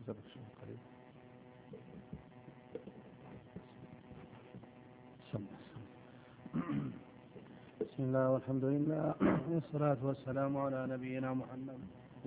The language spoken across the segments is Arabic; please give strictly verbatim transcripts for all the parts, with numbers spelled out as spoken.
بسم الله والحمد لله والصلاة والسلام على نبينا محمد.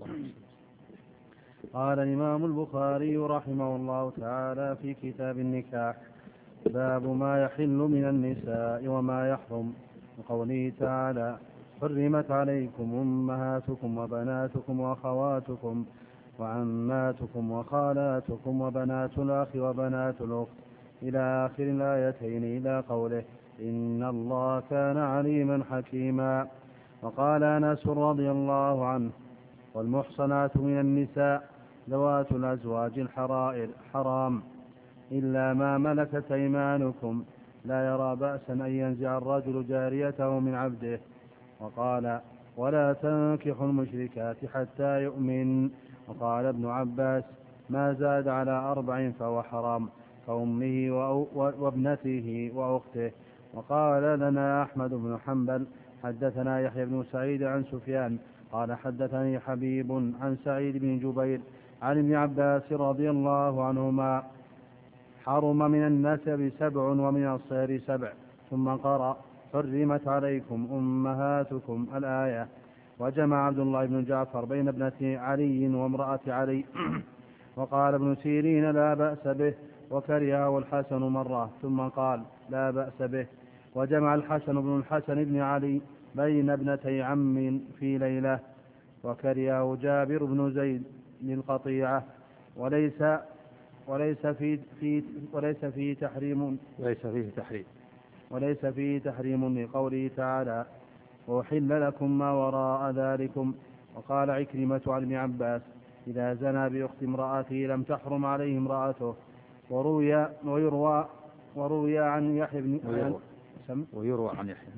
قال الإمام البخاري رحمه الله تعالى في كتاب النكاح: باب ما يحل من النساء وما يحرم، وقوله تعالى: حرمت عليكم أمهاتكم وبناتكم وأخواتكم وعماتكم وخالاتكم وبنات الأخ وبنات الأخت إلى آخر الآيتين إلى قوله: إن الله كان عليما حكيما. وقال أنس رضي الله عنه: والمحصنات من النساء ذوات الأزواج الحرائر حرام إلا ما ملكت أيمانكم، لا يرى بأسا أن ينزع الرجل جاريته من عبده. وقال: ولا تنكحوا المشركات حتى يؤمن. وقال ابن عباس: ما زاد على أربع فهو حرام، كأمه وابنته وأخته. وقال لنا أحمد بن حنبل: حدثنا يحيى بن سعيد عن سفيان قال حدثني حبيب عن سعيد بن جبير عن ابن عباس رضي الله عنهما: حرم من النسب سبع ومن الصهر سبع، ثم قرأ: حرمت عليكم أمهاتكم الآية. وجمع عبد الله بن جعفر بين ابنة علي وامرأة علي. وقال ابن سيرين: لا بأس به، وكرهه الحسن مرة ثم قال: لا بأس به. وجمع الحسن بن الحسن بن علي بين ابنتي عم في ليلة، وكرهه جابر بن زيد للقطيعة. وليس وليس في في وليس فيه تحريم وليس فيه تحريم وليس فيه تحريم لقوله تعالى: وأحل لكم ما وراء ذلكم. وقال عكرمة عن ابن عباس: إذا زنى بأخت امرأته لم تحرم عليه امرأته. وروي ويروى وروي عن يحيى بن ويروى, ويروى عن يحيى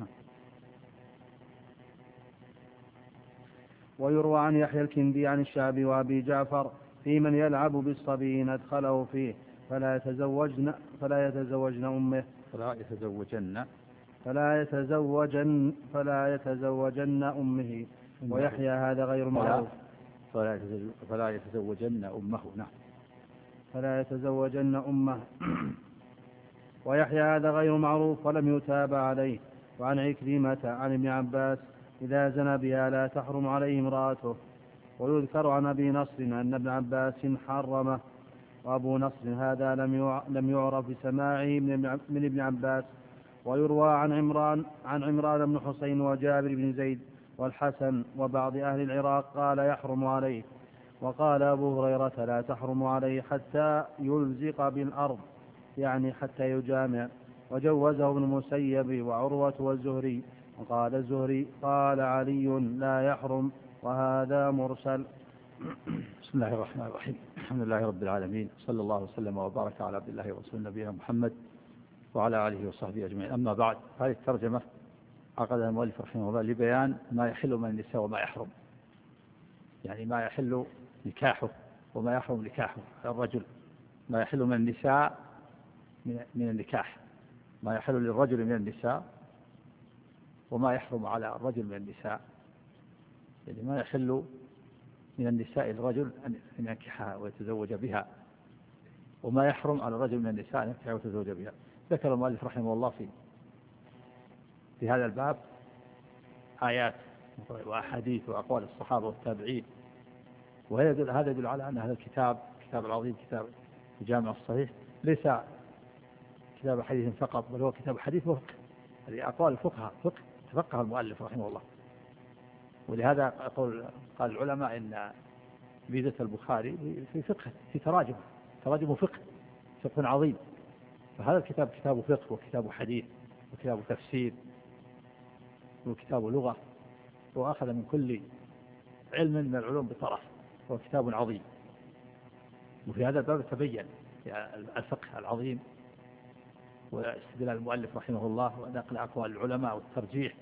ويروى عن يحيى الكندي عن الشعبي وأبي جعفر في من يلعب بالصبي أدخله فيه فلا يتزوجن فلا يتزوجن أمه فلا يتزوجن فلا يتزوجن فلا يتزوجن أمه. ويحيى هذا غير معروف. فلا فلا يتزوجن أمه. نعم. فلا يتزوجن أمه. ويحيى هذا غير معروف ولم يتابع عليه. وعن عكرمة عن ابن عباس: إذا زنى بها لا تحرم عليه امرأته. ويذكر عن أبي نصر أن ابن عباس حرمه. وأبو نصر هذا لم يعرف بسماعه من ابن عباس. ويروى عن عمران عن عمران بن حسين وجابر بن زيد والحسن وبعض أهل العراق قال يحرم عليه. وقال أبو هريرة: لا تحرم عليه حتى يلزق بالأرض، يعني حتى يجامع. وجوزه ابن المسيب وعروة والزهري. وقال الزهري: قال علي: لا يحرم، وهذا مرسل. بسم الله الرحمن الرحيم. الحمد لله رب العالمين، صلى الله وسلم وبارك على عبد الله ورسوله نبينا محمد وعلى آله وصحبه أجمعين. أما بعد، هذه الترجمة عقدها المؤلف رحمه الله لبيان ما يحل من النساء وما يحرم، يعني ما يحل نكاحه وما يحرم نكاحه الرجل. ما يحل من النساء من النكاح، ما يحل للرجل من النساء، وما يحرم على الرجل من النساء. يعني ما يحل من النساء الرجل أن ينكحها ويتزوج بها، وما يحرم على الرجل من النساء أن ينكحها ويتزوج بها. ذكر المؤلف رحمه الله في في هذا الباب آيات وأحاديث وأقوال الصحابة والتابعين، وهذا يدل على أن هذا الكتاب كتاب العظيم، كتاب الجامع الصحيح، ليس كتاب حديث فقط، بل هو كتاب حديث وفقه. هذه أقوال الفقهاء، فقه تفقه المؤلف رحمه الله. ولهذا قال قال العلماء إن ميزة البخاري في فقه، في تراجم تراجم فقه فقه عظيم. فهذا الكتاب كتاب فقه وكتاب حديث وكتاب تفسير وكتاب لغة، وأخذ من كل علم من العلوم بطرف، هو كتاب عظيم. وفي هذا الباب تبين الفقه العظيم واستدلال المؤلف رحمه الله ونقل أقوال العلماء والترجيح.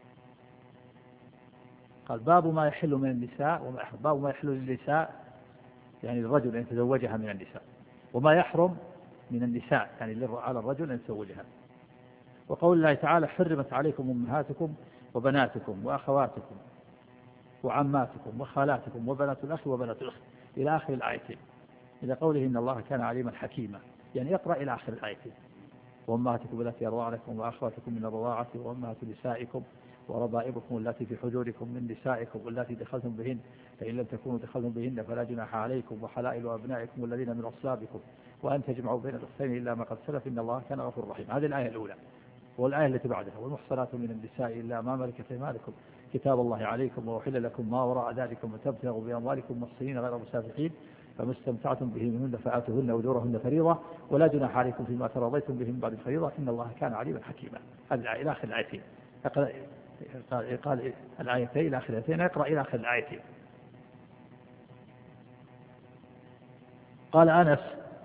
قال: باب ما يحل من النساء وما يحرم. باب ما يحل للنساء يعني للرجل أن يتزوجها من النساء، وما يحرم من النساء يعني على الرجل أن يتزوجها. وقول الله تعالى: حرمت عليكم أمهاتكم وبناتكم وأخواتكم وعماتكم وخالاتكم وبنات الأخ وبنات الأخت إلى آخر الآيتين. إلى قوله إن الله كان عليما حكيما، يعني اقرأ إلى آخر الآية. وأمهاتكم التي أرضعنكم وأخواتكم من الرضاعة وأمهات نسائكم وربائبكم التي في حجوركم من نسائكم والتي دخلتم بهن، فإن لم تكونوا دخلتم بهن فلا جناح عليكم، وحلائل أبنائكم الذين من أصلابكم، وأن تجمعوا بين الأختين إلا ما قد سلف إن الله كان غفورا رحيما. هذه الآية الأولى. والآية التي بعدها والمحصنات من النساء إلا ما ملكت أيمانكم كتاب الله عليكم وأحل لكم ما وراء ذلكم وتبتغوا بأموالكم محصنين غير مسافحين فما استمتعتم به منهن فآتوهن أجورهن فريضة ولا جناح عليكم فيما تراضيتم به من بعد الفريضة إن الله كان عليما حكيما. هذه الآية إلى آخر الآيتين. قال الآيتين إلى آخر الآيتين، اقرأ إلى آخر الآيتين. قال أنس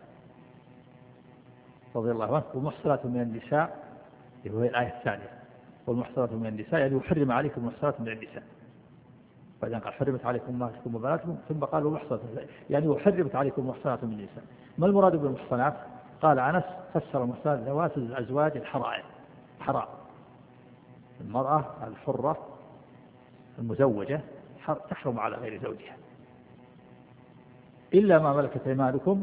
رضي الله عنه ومحصنات من النساء، وهي الآية الثانية، والمحصنات من النساء يعني يحرم عليكم محصنات من النساء، بعدين قال حرمت عليكم أمهاتكم وبناتكم، ثم قال ومحصنات يعني وحرمت عليكم محصنات من النساء. ما المراد بالمحصنات؟ قال أنس فسر المحصنات ذوات الأزواج الحرائر، حرام المرأة الحرة المزوجة تحرم على غير زوجها إلا ما ملكت أيمانكم.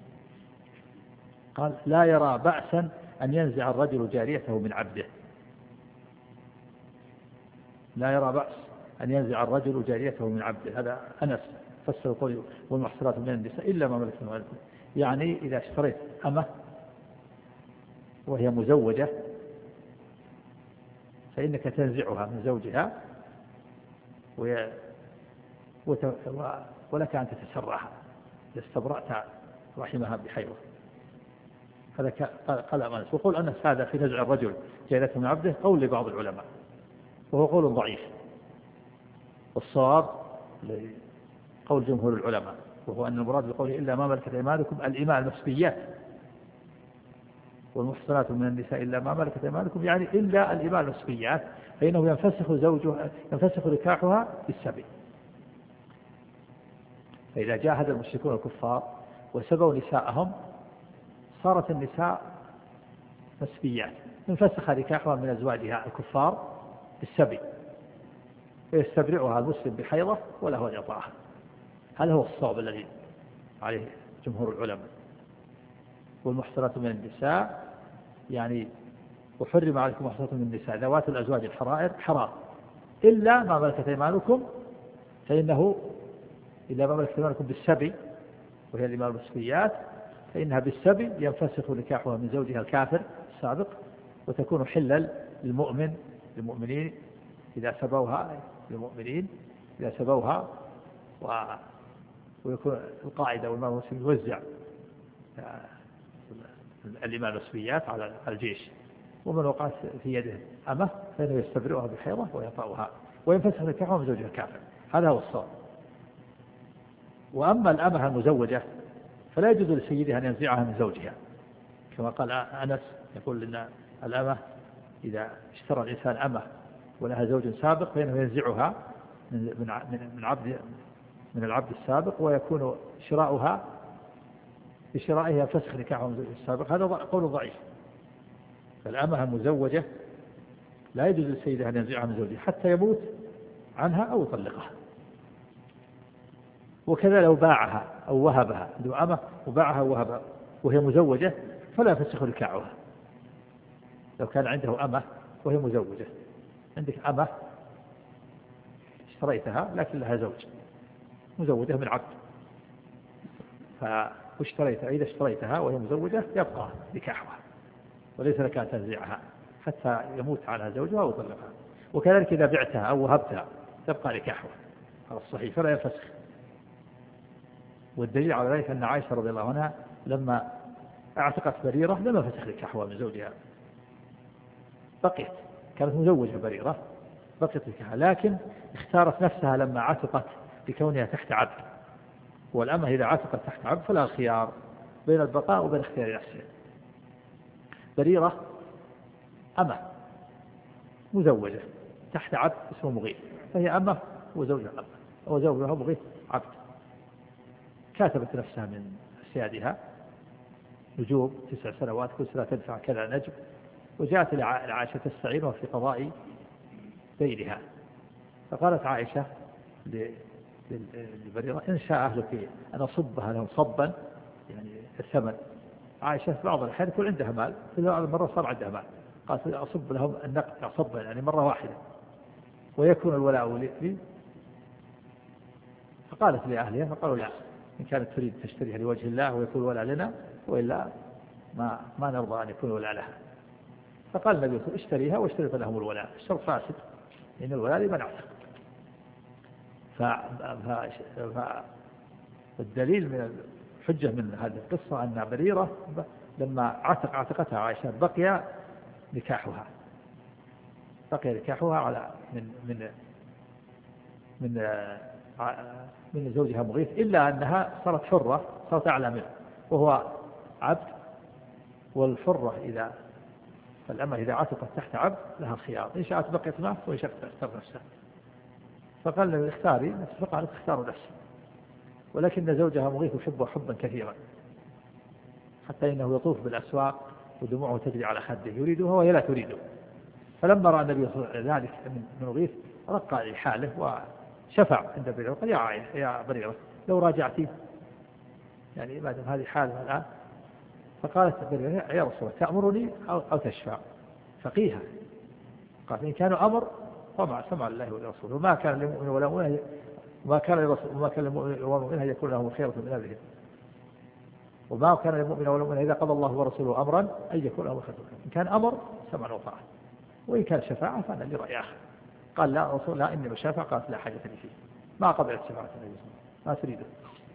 قال لا يرى بأسا أن ينزع الرجل جاريته من عبده، لا يرى بأس أن ينزع الرجل جاريته من عبده. هذا أنس فسر قوله والمحصنات من النساء إلا ما ملكت أيمانكم، يعني إذا اشتريت أمة وهي مزوجة فإنك تنزعها من زوجها ولك أن تتسرعها إذا استبرأت رحمها بحيضة. هذا قال أنس. وقول أنس هذا في نزع الرجل جاريته من عبده قول لبعض العلماء وهو قول ضعيف، والصواب قول جمهور العلماء وهو أن المراد بقوله إلا ما ملكت أيمانكم الإماء المسبيات، والمحصنات من النساء إلا ما ملكت أيمانكم يعني إلا الإماء المسبيات، فإنه ينفسخ زوجها ينفسخ نكاحها بالسبي. فإذا جاهد المشركون الكفار وسبوا نساءهم صارت النساء مسبيات، انفسخ نكاحها من أزواجها الكفار بالسبي، فيستبرئها المسلم بحيضة وله أن يطاعها. هذا هو الصواب الذي عليه جمهور العلماء. والمحصنات من النساء يعني وحرم عليكم محصنات من النساء ذوات الأزواج الحرائر حرام إلا ما ملكت أيمانكم، فإنه إلا ما ملكت أيمانكم بالسبي وهي الإماء المسبيات، فإنها بالسبي ينفسخ نكاحها من زوجها الكافر السابق وتكون حلا للمؤمن للمؤمنين إذا سبوها للمؤمنين إذا سبوها و... ويكون القاعدة والإمام المسلم يوزع الإماء المسبيات على الجيش، ومن وقعت في يده أمه فإنه يستبرئها بحيضة ويطأها وينفسخ نكاحها من زوجها الكافر. هذا هو الصواب. وأما الأمة المزوجة فلا يجوز لسيدها أن ينزعها من زوجها، كما قال أنس يقول لنا الأمة إذا اشترى الإنسان أمة ولها زوج سابق فإنه ينزعها من من عبد من العبد السابق ويكون شراؤها بشرائه ينفسخ نكاحها من زوجها السابق. هذا قول ضعيف. فالأمة المزوجة لا يجوز لسيدها أن ينزعها من زوجها حتى يموت عنها أو يطلقها. وكذا لو باعها أو وهبها، عنده أمة وباعها ووهبها وهي مزوجة فلا يفسخ نكاحها. لو كان عنده أمة وهي مزوجة، عندك أمة اشتريتها لكن لها زوج مزوجة من عبد، فاشتريتها إذا اشتريتها وهي مزوجة يبقى نكاحها وليس لك أن تنزعها حتى يموت عنها زوجها أو يطلقها. وكذلك إذا بعتها أو وهبتها تبقى نكاحها على الصحيح فلا ينفسخ. والدليل على ذلك أن عائشة رضي الله عنها لما اعتقت بريرة لما فسخ نكاحها من زوجها، بقيت كانت مزوجة بريرة بقيت نكاحها، لكن اختارت نفسها لما عتقت بكونها تحت عبد. والأمة إذا عتقت تحت عبد فلا خيار بين البقاء وبين اختيار نفسها. بريرة أمة مزوجة تحت عبد اسمه مغيث، فهي أمة وزوجها أمة وزوجها مغيث عبد، كاتبت نفسها من سيادها نجوم تسع سنوات كل سنة تدفع كذا نجم، وجاءت لعائشة تستعينها في قضاء دينها، فقالت عائشة للبريرة إن شاء أهلك أن أصبها لهم صبا الثمن. عائشة في بعض الأحيان يكون عندها مال، في بعض المرة صار عندها مال، قالت أصب لهم النقد، أصب يعني مرة واحدة ويكون الولاء لي. فقالت لأهلها فقالوا لا، إن كانت تريد تشتريها لوجه الله ويكون الولاء لنا، وإلا ما ما نرضى أن يكون الولاء لها. فقال النبي صلى الله عليه وسلم اشتريها واشترط لهم الولاء، الشرط فاسد إن الولاء لمن اعتق. فالدليل من الحجة من هذه القصة أن بريرة لما عتق عتقتها عائشة بقي نكاحها بقي نكاحها على من من من من زوجها مغيث، إلا أنها صارت حرة، صارت أعلى منه وهو عبد. والحرة إذا فالأمة إذا عتقت تحت عبد لها الخيار، إن شاءت بقيت معه وإن شاءت تختار نفسها. فقال له اختاري، فقالت اختار نفسي. ولكن زوجها مغيث يحبه حبا كثيرا، حتى إنه يطوف بالأسواق ودموعه تجري على خده، يريدها وهي لا تريده. فلما رأى النبي صلى الله عليه وسلم ذلك من مغيث رقى لحاله وشفع عند بريرة وقال يا عائشة يا بريرة لو راجعتي، يعني ما دام هذه حالها الآن. فقالت بريرة يا رسول الله تأمرني أو, أو تشفع؟ فقيها. قال إن كانوا أمر طبعا سمع الله ورسوله، وما كان للمؤمن ولا مؤمن وما كان للرسول وما كان للمؤمن ولا مؤمن أن يكون لهم خيرة من أمرهم، وما كان للمؤمن ولا مؤمن إذا قضى الله ورسوله أمرا أن يكون لهم خيرة. إن كان أمر سمع وطاعة، وإن كان شفاعة فأنا لرأي آخر. قال لا رسول لا إني بشافع. قالت لا حاجة لي فيه، ما قبلت شفاعة النبي ما تريده.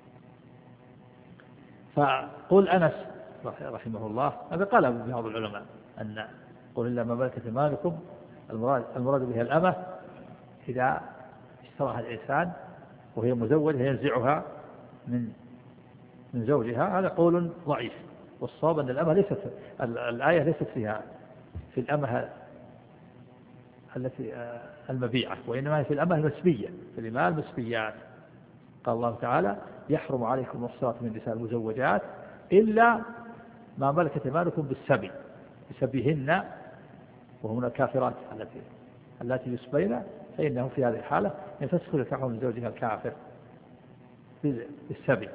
فقول أنس رحمه الله هذا قال بعض العلماء أن قل إلا ما ملكت أيمانكم المراد المراد بها الأمة إذا اشتراها الإنسان وهي مزوجة ينزعها من من زوجها، هذا قول ضعيف. والصواب أن الأمة ليست الآية ليست فيها في الأمة التي المبيعة، وإنما هي في الأمة المسبية، في الإماء المسبيات. قال الله تعالى يحرم عليكم المحصنات من النساء المزوجات إلا ما ملكت أيمانكم بالسبي بسبيهن، وهم الكافرات التي التي يسبين، فإنهم في هذه الحالة ينفسخ نكاحهم من زوجها الكافر بالسبي.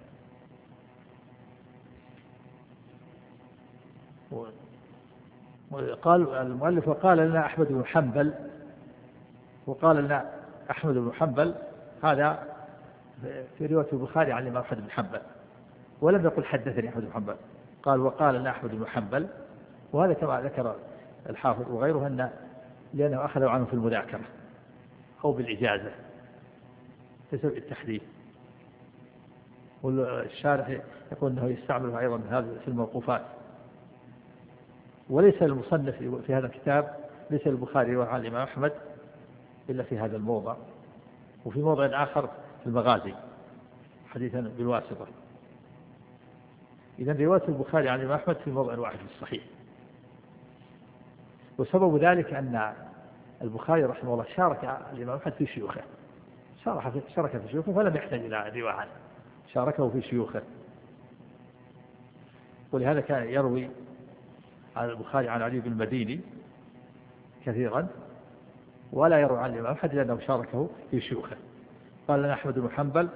وقال المؤلف وقال لنا أحمد بن حنبل، وقال لنا أحمد بن حنبل هذا في رواية البخاري عن الإمام أحمد بن حنبل، ولم يقل حدثني أحمد بن حنبل، قال وقال لنا أحمد بن حنبل. وهذا كما ذكر الحافظ وغيره أن لأنه أخذوا عنه في المذاكرة أو بالإجازة بسبب التحديث. والشارح يقول أنه يستعمله أيضا هذا في الموقوفات. وليس المصنف في هذا الكتاب ليس البخاري عن الإمام أحمد إلا في هذا الموضع، وفي موضع آخر في المغازي حديثا بالواسطة. إذن رواية البخاري عن الإمام أحمد في موضع واحد في الصحيح. وسبب ذلك أن البخاري رحمه الله شارك الإمام أحمد في شيوخه، شارك في شيوخه فلم يحتاج إلى رواية، شاركه في شيوخه. ولهذا كان يروي عن البخاري عن علي بن المديني كثيرا، ولا يروي عن الإمام أحمد لأنه شاركه في شيوخه. قال لنا أحمد بن حنبل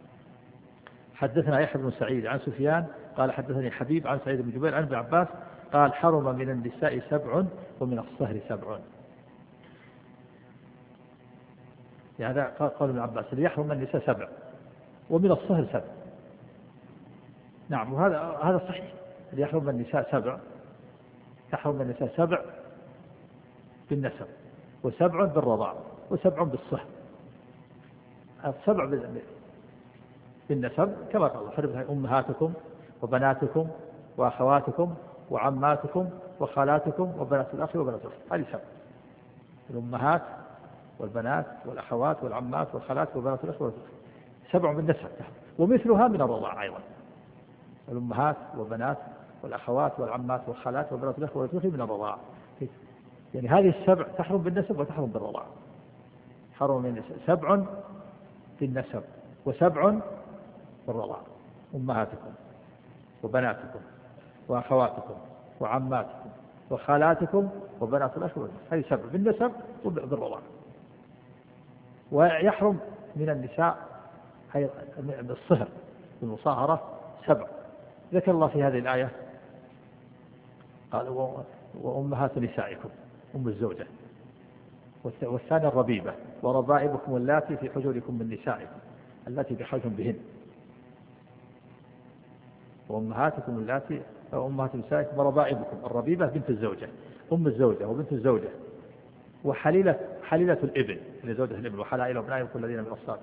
حدثنا يحيى بن سعيد عن سفيان قال حدثني حبيب عن سعيد بن جبير عن ابن عباس قال حرم من النساء سبع ومن الصهر سبع. يعني هذا قال ابن عباس اللي يحرم من النساء سبع ومن الصهر سبع. نعم، وهذا هذا صحيح، اللي يحرم من النساء سبع يحرم من النساء سبع بالنسب، وسبع بالرضاع، وسبع بالصهر. السبع بالنسب كما قال حرم أمهاتكم وبناتكم وأخواتكم وعماتكم وخالاتكم وبنات الأخ وبنات الأخت، هذه سبع: الأمهات والبنات والأخوات والعمات والخالات وبنات الأخ وبنات الأخت، سبع بالنسب. ومثلها من الرضاع أيضا: الأمهات والبنات والأخوات والعمات والخالات وبنات الأخ وبنات الأخت من الرضاع. يعني هذه السبع تحرم بالنسب وتحرم بالرضاع. حرم من سبع بالنسب وسبع بالرضاع: أمهاتكم وبناتكم وأخواتكم وعماتكم وخالاتكم وبنات الأخ والأخت، هذه سبع بالنسب وبالرضاع. ويحرم من النساء بالصهر بالمصاهرة سبع: ذكر الله في هذه الآية قال وأمهات نسائكم أم الزوجة، والثاني الربيبة وربائبكم اللاتي في حجوركم من نسائكم التي دخلتم بهن، وأمهاتكم اللاتي أمهات نسائكم وربائبكم. الربيبة بنت الزوجة، أم الزوجة وبنت الزوجة، وحليلة حليلة الابن لزوجة الابن، وحلائل أبنائكم الذين من أصلابكم،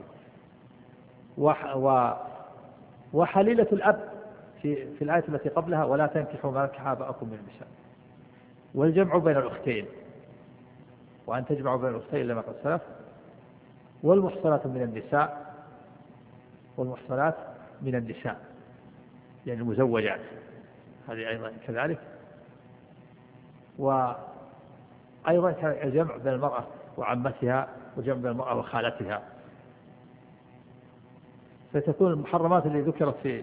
و وحليلة الأب في في الآية التي قبلها ولا تنكحوا ما نكح آباءكم من النساء، والجمع بين الأختين، وأن تجمعوا بين الأختين إلا ما قد سلف، والمحصنات من النساء، والمحصنات من النساء يعني المزوجات هذه أيضا كذلك، وأيضا الجمع بين المرأة وعمتها، وجمع بين المرأة وخالتها. فتكون المحرمات اللي ذكرت في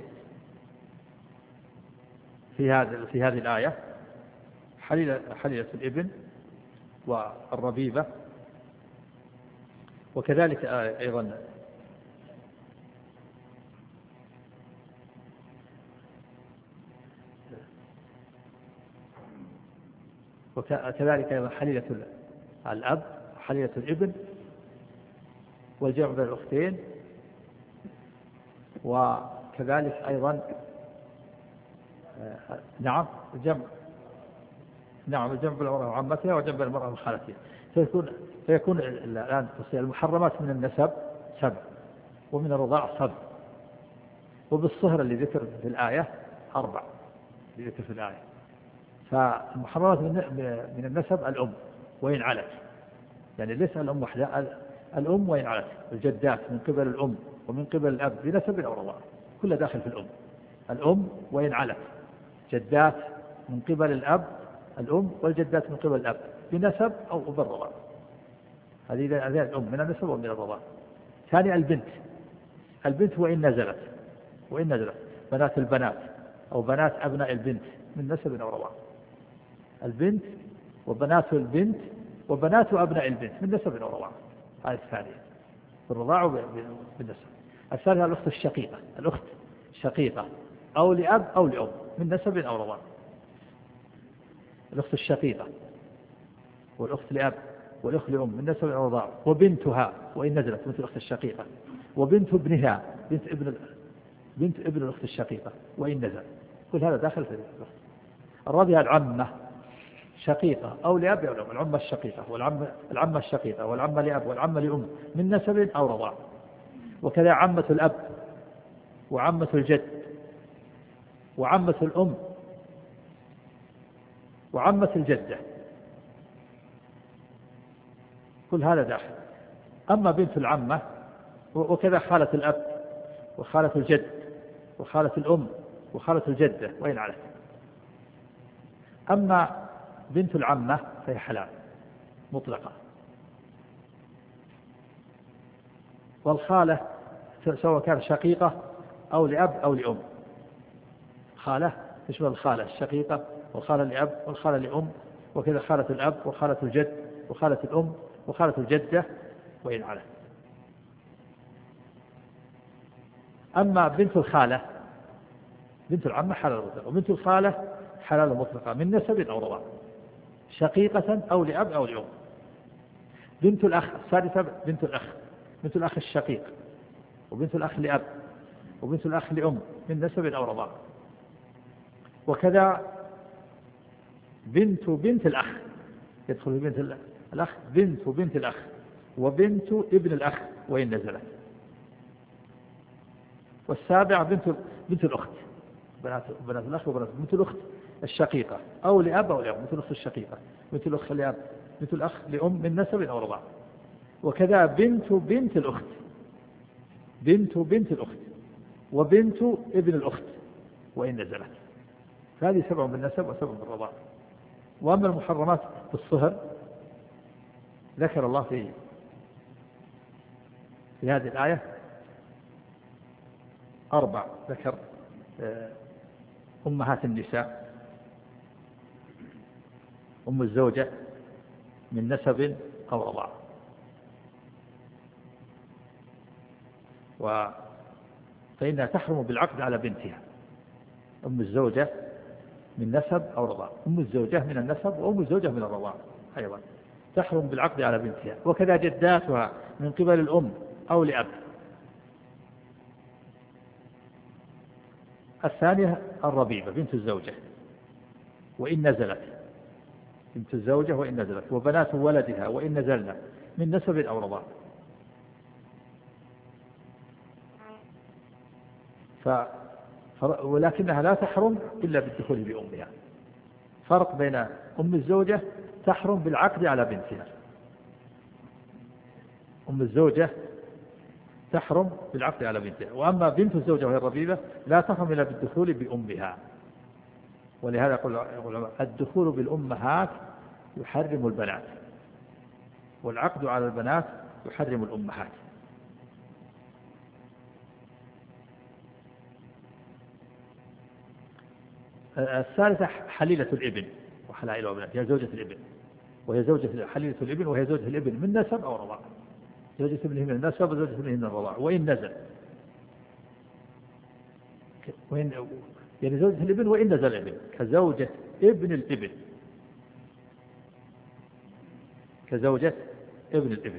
في هذه في هذه الآية حليلة حليلة الابن والربيبة، وكذلك أيضا وكذلك أيضا حليلة الأب حليلة الابن، والجمع بين الأختين، وكذلك أيضا نعم الجمع نعم الجمع بين المرأة وعمتها، وجمع بين المرأة وخالتها. فيكون فيكون الآن المحرمات من النسب سبع، ومن الرضاع سبع، وبالصهر اللي ذكر في الآية أربع اللي ذكر في الآية. فالمحرمات من النسب الأم وإن علت، يعني ليس الأم وحدها، الأم وإن علت، الجدات من قبل الأم ومن قبل الأب بنسب أو رضاع كل داخل في الأم. الأم وإن علت، جدات من قبل الأب الأم، والجدات من قبل الأب بنسب أو بالرضاع، هذه الأم من النسب ومن الرضاع. ثاني البنت، البنت وإن نزلت وإن نزلت بنات البنات أو بنات أبناء البنت من نسب أو رضاع. البنت وبنات البنت وبنات أبناء البنت من نسب أو رضاع، هذه الثانية بالرضاع وبالنسب. الثالثة الأخت الشقيقة، الأخت شقيقة أو لأب أو لأم من نسب أو رضاع. الأخت الشقيقة والأخت لأب والأخت لأم من نسب أو رضاع، وبنتها وإن نزلت مثل الأخت الشقيقة، وبنت ابنها بنت ابن بنت ابن الأخت الشقيقة وإن نزل، كل هذا داخل في الأخت. الرابعة العمة شقيقة أو لأب أو لأم، العمة الشقيقة والعمة العمة الشقيقة والعمة لأب والعمة لأم من نسب أو رضاع. وكذا عمة الأب وعمة الجد وعمة الأم وعمة الجدة، كل هذا داخل. أما بنت العمة وكذا خالة الأب وخالة الجد وخالة الأم وخالة الجدة وإن علت. أما بنت العمة فهي حلال مطلقة. والخالة سواء كان شقيقة أو لأب أو لأم، خالة تشمل الخالة الشقيقة والخالة لأب والخالة لأم، وكذا خالة الأب وخالة الجد وخالة الأم وخالة الجدة وإن علت. أما بنت الخالة بنت العمة حلال مطلقة، وبنت الخالة حلال مطلقة من نسب أو رضاع، شقيقة أو لأب أو لأم. بنت الأخ الثالثة بنت الأخ، بنت الأخ الشقيق وبنت الأخ لأب وبنت الأخ لأم من نسب أو رضاع. وكذا بنت بنت الأخ يدخل في بنت الأخ، بنت بنت الأخ وبنت ابن الأخ وإن نزلت. والسابعة بنت بنت الأخت، بنات بنات الأخ وبنات بنت الأخت الشقيقة أو لأب أو لأم، بنت الأخت الشقيقة بنت الأخ لأب بنت الأخ لأم من نسب أو رضاع. وكذا بنت بنت الأخت، بنت بنت الأخت وبنت ابن الأخت وإن نزلت. هذه سبع بالنسب وسبع بالرضاع. وأما المحرمات بالصهر ذكر الله في في هذه الآية أربع، ذكر أمهات النساء، أم الزوجة من نسب أو رضاع، فإنها تحرم بالعقد على بنتها أم الزوجة من نسب أو رضاع، أم الزوجة من النسب وأم الزوجة من الرضاع أيضا تحرم بالعقد على بنتها، وكذا جداتها من قبل الأم أو لأب. الثانية الربيبة بنت الزوجة وإن نزلت، بنت الزوجة وإن نزلت، وبنات ولدها وإن نزلنا من نسب أو رضاع. ف... ولكنها لا تحرم إلا بالدخول بأمها. فرق بين أم الزوجة تحرم بالعقد على بنتها، أم الزوجة تحرم بالعقد على بنتها، وأما بنت الزوجة وهي الربيبة لا تحرم إلا بالدخول بأمها. ولهذا يقول الدخول بالأمهات يحرم البنات، والعقد على البنات يحرم الأمهات. الثالثة حليلة الابن وحلائل وبنات، هي زوجة الابن، وهي زوجة حليلة الابن وهي زوجة الابن من نسب أو رضاع، زوجة ابنه من النسب وزوجة ابنه من الرضاع وإن نزل، وإن يعني زوجة الابن وإن نزل الابن، كزوجة ابن الابن، كزوجة ابن الابن.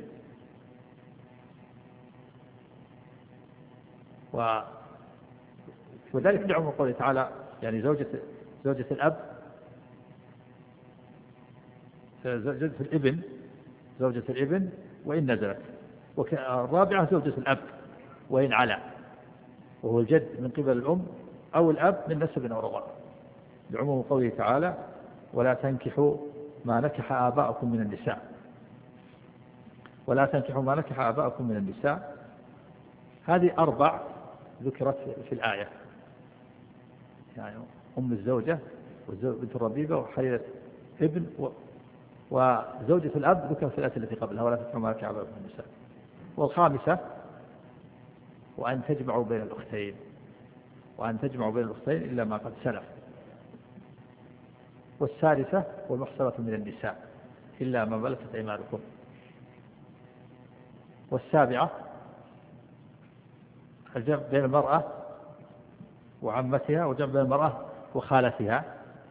و وذلك لعموم قوله تعالى يعني زوجة زوجة الأب، زوجة الابن، زوجة الابن وإن نزلت. والرابعة زوجة الأب وإن علا، وهو الجد من قبل الأم أو الأب من نسب أو رضاع، لعموم قوله تعالى ولا تنكحوا ما نكح آباؤكم من النساء، ولا تنكحوا ما نكح آباؤكم من النساء. هذه أربع ذكرت في الآية، يعني أم الزوجة وبنت الربيبة وحليلة ابن و... وزوجة الأب ذكرت في الآية التي قبلها ولا تنكحوا ما نكح آباؤكم من النساء. والخامسة وأن تجمعوا بين الأختين، وأن تجمعوا بين الأختين إلا ما قد سلف. والثالثة والمحصنة من النساء إلا ما ملكت أيمانكم. والسابعة الجمع بين المرأة وعمتها، وجمع بين المرأة وخالتها.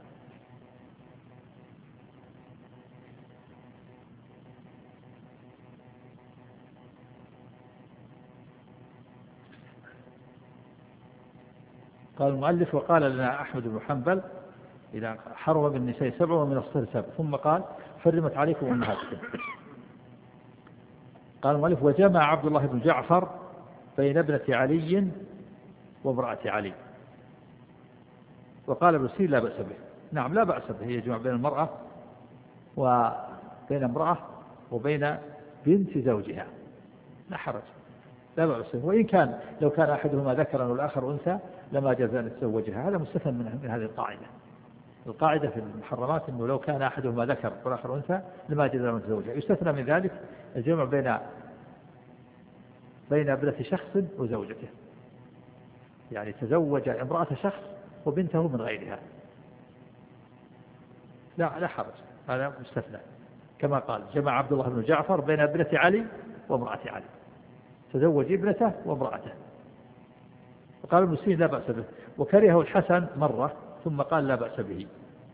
قال المؤلف وقال لنا أحمد بن حنبل إذا حرم بالنساء سبع ومن الصهر سبع، ثم قال حرمت عليكم أمهاتكم. قال المؤلف وجمع عبد الله بن جعفر بين ابنة علي وامرأة علي، وقال ابن سيرين لا بأس به. نعم لا بأس به، يجمع بين المرأة وبين امرأة وبين بنت زوجها لا حرج، لا بأس به. وإن كان لو كان أحدهما ذكرا والآخر أنثى لما جاز أن يتزوجها، هذا مستثنى من هذه القاعدة. القاعدة في المحرمات أنه لو كان أحدهما ذكر والآخر أنثى لما جاز أن يتزوجها. يستثنى من ذلك الجمع بين بين ابنة شخص وزوجته، يعني تزوج امرأة شخص وبنته من غيرها، لا لا حرج، هذا مستثنى. كما قال جمع عبد الله بن جعفر بين ابنة علي وامرأة علي، تزوج ابنته وامرأته. وقال ابن سيرين لا بأس به، وكرهه الحسن مرة ثم قال لا بأس به.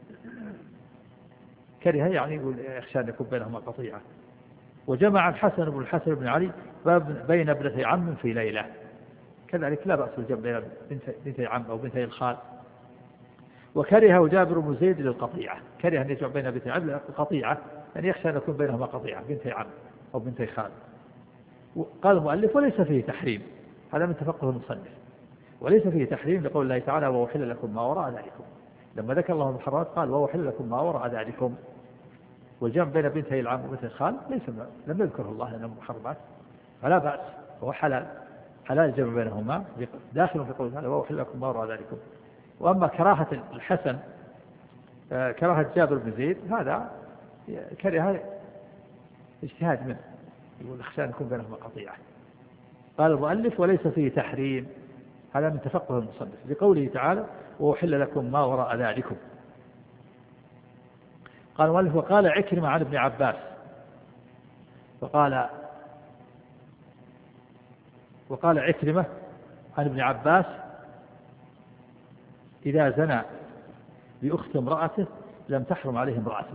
كره يعني يخشى أن يكون بينهما قطيعة. وجمع الحسن بن الحسن بن علي بين ابنتي عم في ليلة، كذلك لا بأس بالجمع بين بنتي عم أو بنتي الخال. وكره جابر بن زيد للقطيعة، كره أن يجمع بين بنتي عم القطيعة، يعني يخشى أن يكون بينهما قطيعة بنتي عم أو بنتي خال. قال المؤلف وليس فيه تحريم، هذا من تفقه المصنف، وليس فيه تحريم لقول الله تعالى وأحل لكم ما وراء ذلكم. لما ذكر الله المحرمات قال وأحل لكم ما وراء ذلكم. والجمع بين بنتي العم وبنتي الخال ليس، لم يذكره الله لأنه محرمات، فلا بأس، هو حلال، حلال الجمع بينهما داخل في قوله تعالى وأحل لكم ما وراء ذلكم. وأما كراهة الحسن كراهة جابر بن زيد هذا كره اجتهاد منه، يقول خشى أن يكون بينهما قطيعة. قال المؤلف وليس فيه تحريم، هذا من تفقه المصنف بقوله تعالى وأحل لكم ما وراء ذلكم. قال المؤلف وقال عكرمة عن ابن عباس، وقال وقال عكرمة عن ابن عباس إذا زنى بأخت امرأته لم تحرم عليه امرأته،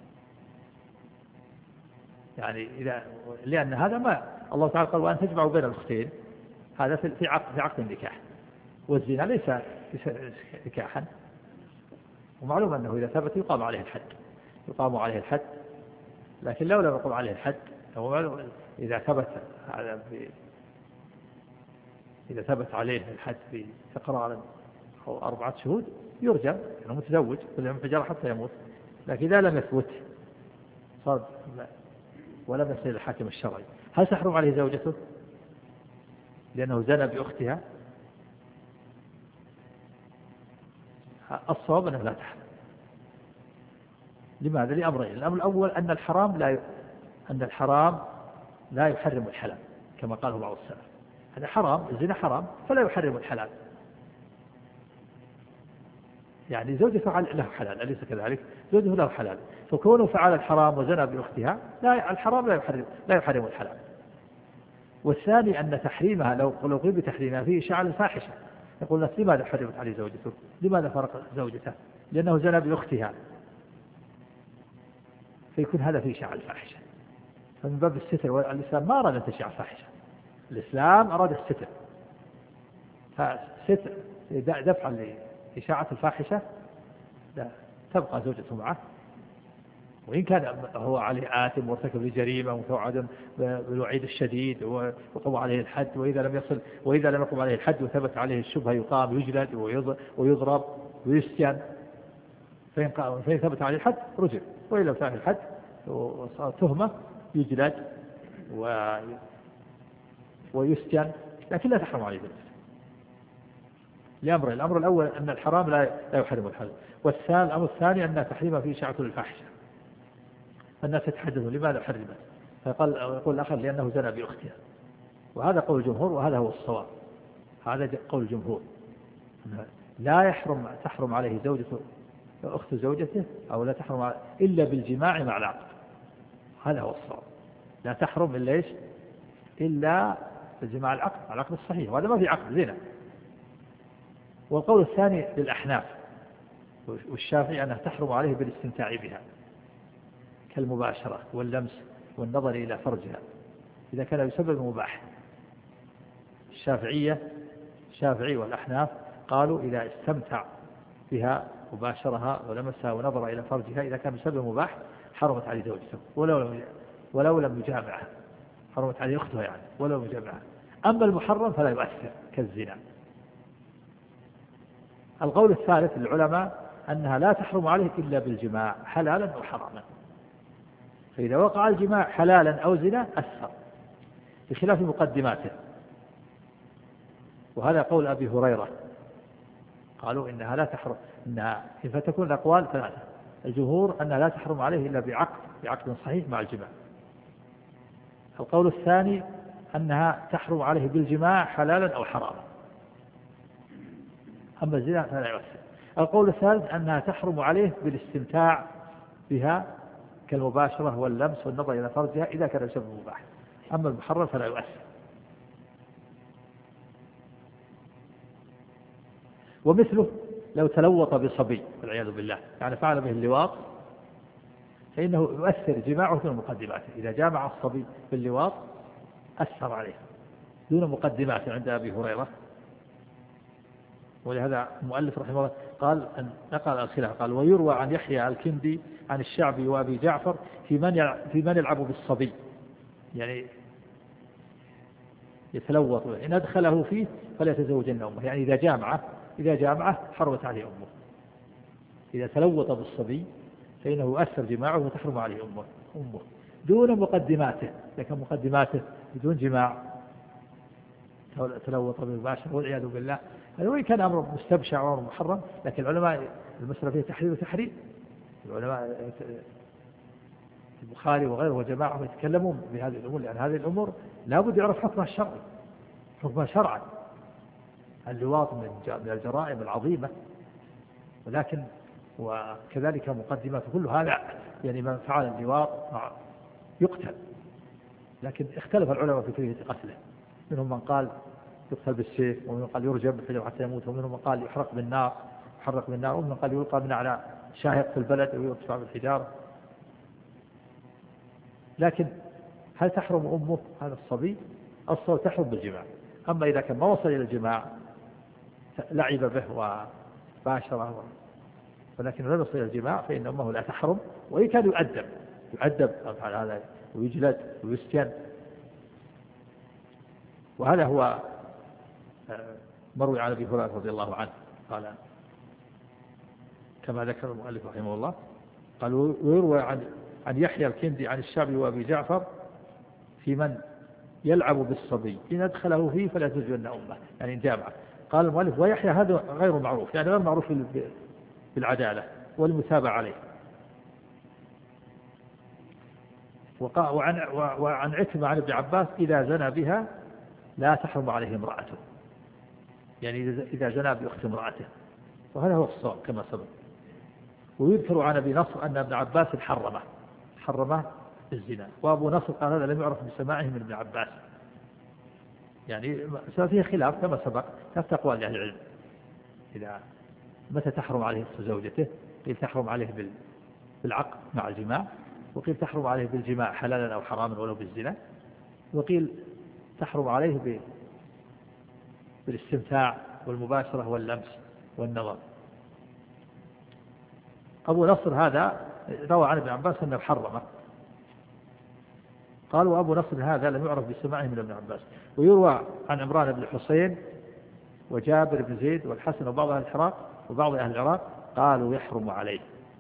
يعني إذا لأن هذا ما الله تعالى قال وأن تجمعوا بين الأختين، هذا في عقد في عقد النكاح، والزنا ليس نكاحا، ومعلوم أنه إذا ثبت يقام عليه الحد، يقام عليه الحد، لكن لو لم يقم عليه الحد إذا ثبت إذا ثبت عليه الحد بإقرار أو أربعة شهود يرجم لأنه متزوج والانفجار حتى يموت. لكن إذا لم يثبت صار ولم يصل الحاكم الشرعي، هل تحرم عليه زوجته لأنه زنى بأختها؟ الصواب أنه لا تحرم. لماذا؟ لأمرين. الأمر الأول أن الحرام لا ي... أن الحرام لا يحرم الحلال كما قاله بعض السلف، هذا حرام، الزنا حرام فلا يحرم الحلال، يعني زوجته له حلال أليس كذلك؟ زوجته له حلال، فكونه فعل الحرام وزنى بأختها لا الحرام لا يحرم لا يحرم الحلال. والثاني أن تحريمها لو لو قيل بتحريمها فيه إشاعة الفاحشة، يقول الناس لماذا حرمت عليه زوجته؟ لماذا فرق زوجته؟ لأنه زنى بأختها، فيكون هذا فيه إشاعة الفاحشة. فمن باب الستر، والإسلام ما أراد أن تشيع الفاحشة، الإسلام أراد الستر، فستر دفعا لإشاعة الفاحشة لا تبقى زوجته معه، وإن كان هو عليه آثم وارتكب لجريمة متوعد بالوعيد الشديد وقضى عليه الحد، وإذا لم يصل وإذا لم يقم عليه الحد وثبت عليه الشبهة يقام يجلد ويضرب ويسجن، فإن ثبت عليه الحد رجم، وإن لم ثبت الحد وصار تهمة يجلد ويسجن، لكن لا تحرم عليه ذلك لأمر. الأمر الأول أن الحرام لا يحرم الحلال، والثاني الأمر الثاني أن تحريمها فيه إشاعة الفاحشة، الناس يتحدثوا لماذا حرمت، فقال يقول الآخر لأنه زنى بأختها، وهذا قول الجمهور وهذا هو الصواب، هذا قول الجمهور لا يحرم تحرم عليه زوجته أخت زوجته أو لا تحرم إلا بالجماع مع العقد، هذا هو الصواب، لا تحرم إلا إيش إلا بالجماع العقد العقد الصحيح، وهذا ما في عقد زنا. والقول الثاني للأحناف والشافعي أنها تحرم عليه بالاستمتاع بها كالمباشرة واللمس والنظر إلى فرجها إذا كان بسبب مباح. الشافعية الشافعي والأحناف قالوا إذا استمتع بها وباشرها ولمسها ونظر إلى فرجها إذا كان بسبب مباح حرمت عليه زوجته ولو لم ولو لم يجامعها، حرمت عليه أختها يعني ولو لم يجامعها. أما المحرم فلا يؤثر كالزنا. القول الثالث للعلماء أنها لا تحرم عليه إلا بالجماع حلالا أو حراما، فإذا وقع الجماع حلالا أو زنا أثر بخلاف مقدماته، وهذا قول أبي هريرة، قالوا إنها لا تحرم إنها فتكون الأقوال ثلاثة، الجمهور أنها لا تحرم عليه إلا بعقد بعقد صحيح مع الجماع. القول الثاني أنها تحرم عليه بالجماع حلالا أو حراما، أما الزنا فلا يؤثر. القول الثالث أنها تحرم عليه بالاستمتاع بها كالمباشرة واللمس والنظر إلى فرجها إذا كان بسبب مباح، أما المحرم فلا يؤثر. ومثله لو تلوط بصبي والعياذ بالله، يعني فعل به اللواط، فإنه يؤثر جماعه دون مقدماته، إذا جامع الصبي باللواط أثر عليه دون مقدماته عند أبي هريرة. ولهذا المؤلف رحمه الله قال أن نقل الخلاف، قال ويروى عن يحيى الكندي عن الشعبي وأبي جعفر في من في من يلعب بالصبي، يعني يتلوط، إن أدخله فيه فليتزوجن أمه، يعني إذا جامعه إذا جامعه حرمت عليه أمه، إذا تلوط بالصبي فإنه يؤثر جماعه وتحرم عليه أمه أمه دون مقدماته، لكن مقدماته بدون جماع تلوط بالمباشر والعياذ بالله، هذا وإن كان أمر مستبشع وأمر محرم، لكن العلماء المسألة فيه تحرير وتحريم. العلماء البخاري وغيره وجماعة يتكلمون بهذه الأمور، لأن هذه الأمور لا بد يعرف حكمها الشرعي، حكمها شرعا. اللواط من الجرائم العظيمة، ولكن وكذلك مقدمات كل هذا، يعني من فعل اللواط يقتل، لكن اختلف العلماء في كيفية قتله، منهم من قال يقتل بالسيف، ومنهم قال يرجم بالحجر حتى يموت، ومنهم من قال يحرق بالنار يحرق بالنار، ومن قال يلقى من على شاهق في البلد أو يدفع بالحجارة. لكن هل تحرم أمه هذا الصبي؟ الصبي تحرم بالجماع. أما إذا كان ما وصل إلى الجماع لعب به وباشره ولكن لم يصل إلى الجماع فإن أمه لا تحرم، وإن كان يؤدب يؤدب على هذا ويجلد ويسجن. وهذا هو مروي عن أبي هريرة رضي الله عنه قال كما ذكر المؤلف رحمه الله قال ويروى عن عن يحيى الكندي عن الشعبي وأبي جعفر في من يلعب بالصبي إن أدخله فيه فلا تزجن أمه، يعني جامعة. قال المؤلف ويحيى هذا غير معروف، يعني غير معروف بالعدالة والمتابعة عليه. وعن وعن عكرمة عن ابن عباس إذا زنى بها لا تحرم عليه امرأته، يعني إذا زنى بأخت امرأته، وهذا هو الصواب كما سبق. ويذكر عن أبي نصر أن ابن عباس حرمه حرمه الزنا، وأبو نصر قال هذا لم يعرف بسماعه من ابن عباس، يعني فيه خلاف كما سبق. ثلاث أقوال لأهل العلم إذا متى تحرم عليه زوجته. قيل تحرم عليه بالعقد مع الجماع، وقيل تحرم عليه بالجماع حلالا أو حراما ولو بالزنا، وقيل تحرم عليه بالاستمتاع والمباشرة واللمس والنظر. أبو نصر هذا روى عن ابن عباس أنه حرمه. قال وأبو نصر هذا لم يعرف بسماعه من ابن عباس. ويروى عن عمران بن الحسين وجابر بن زيد والحسن وبعض أهل العراق وبعض أهل العراق قالوا يحرم عليه.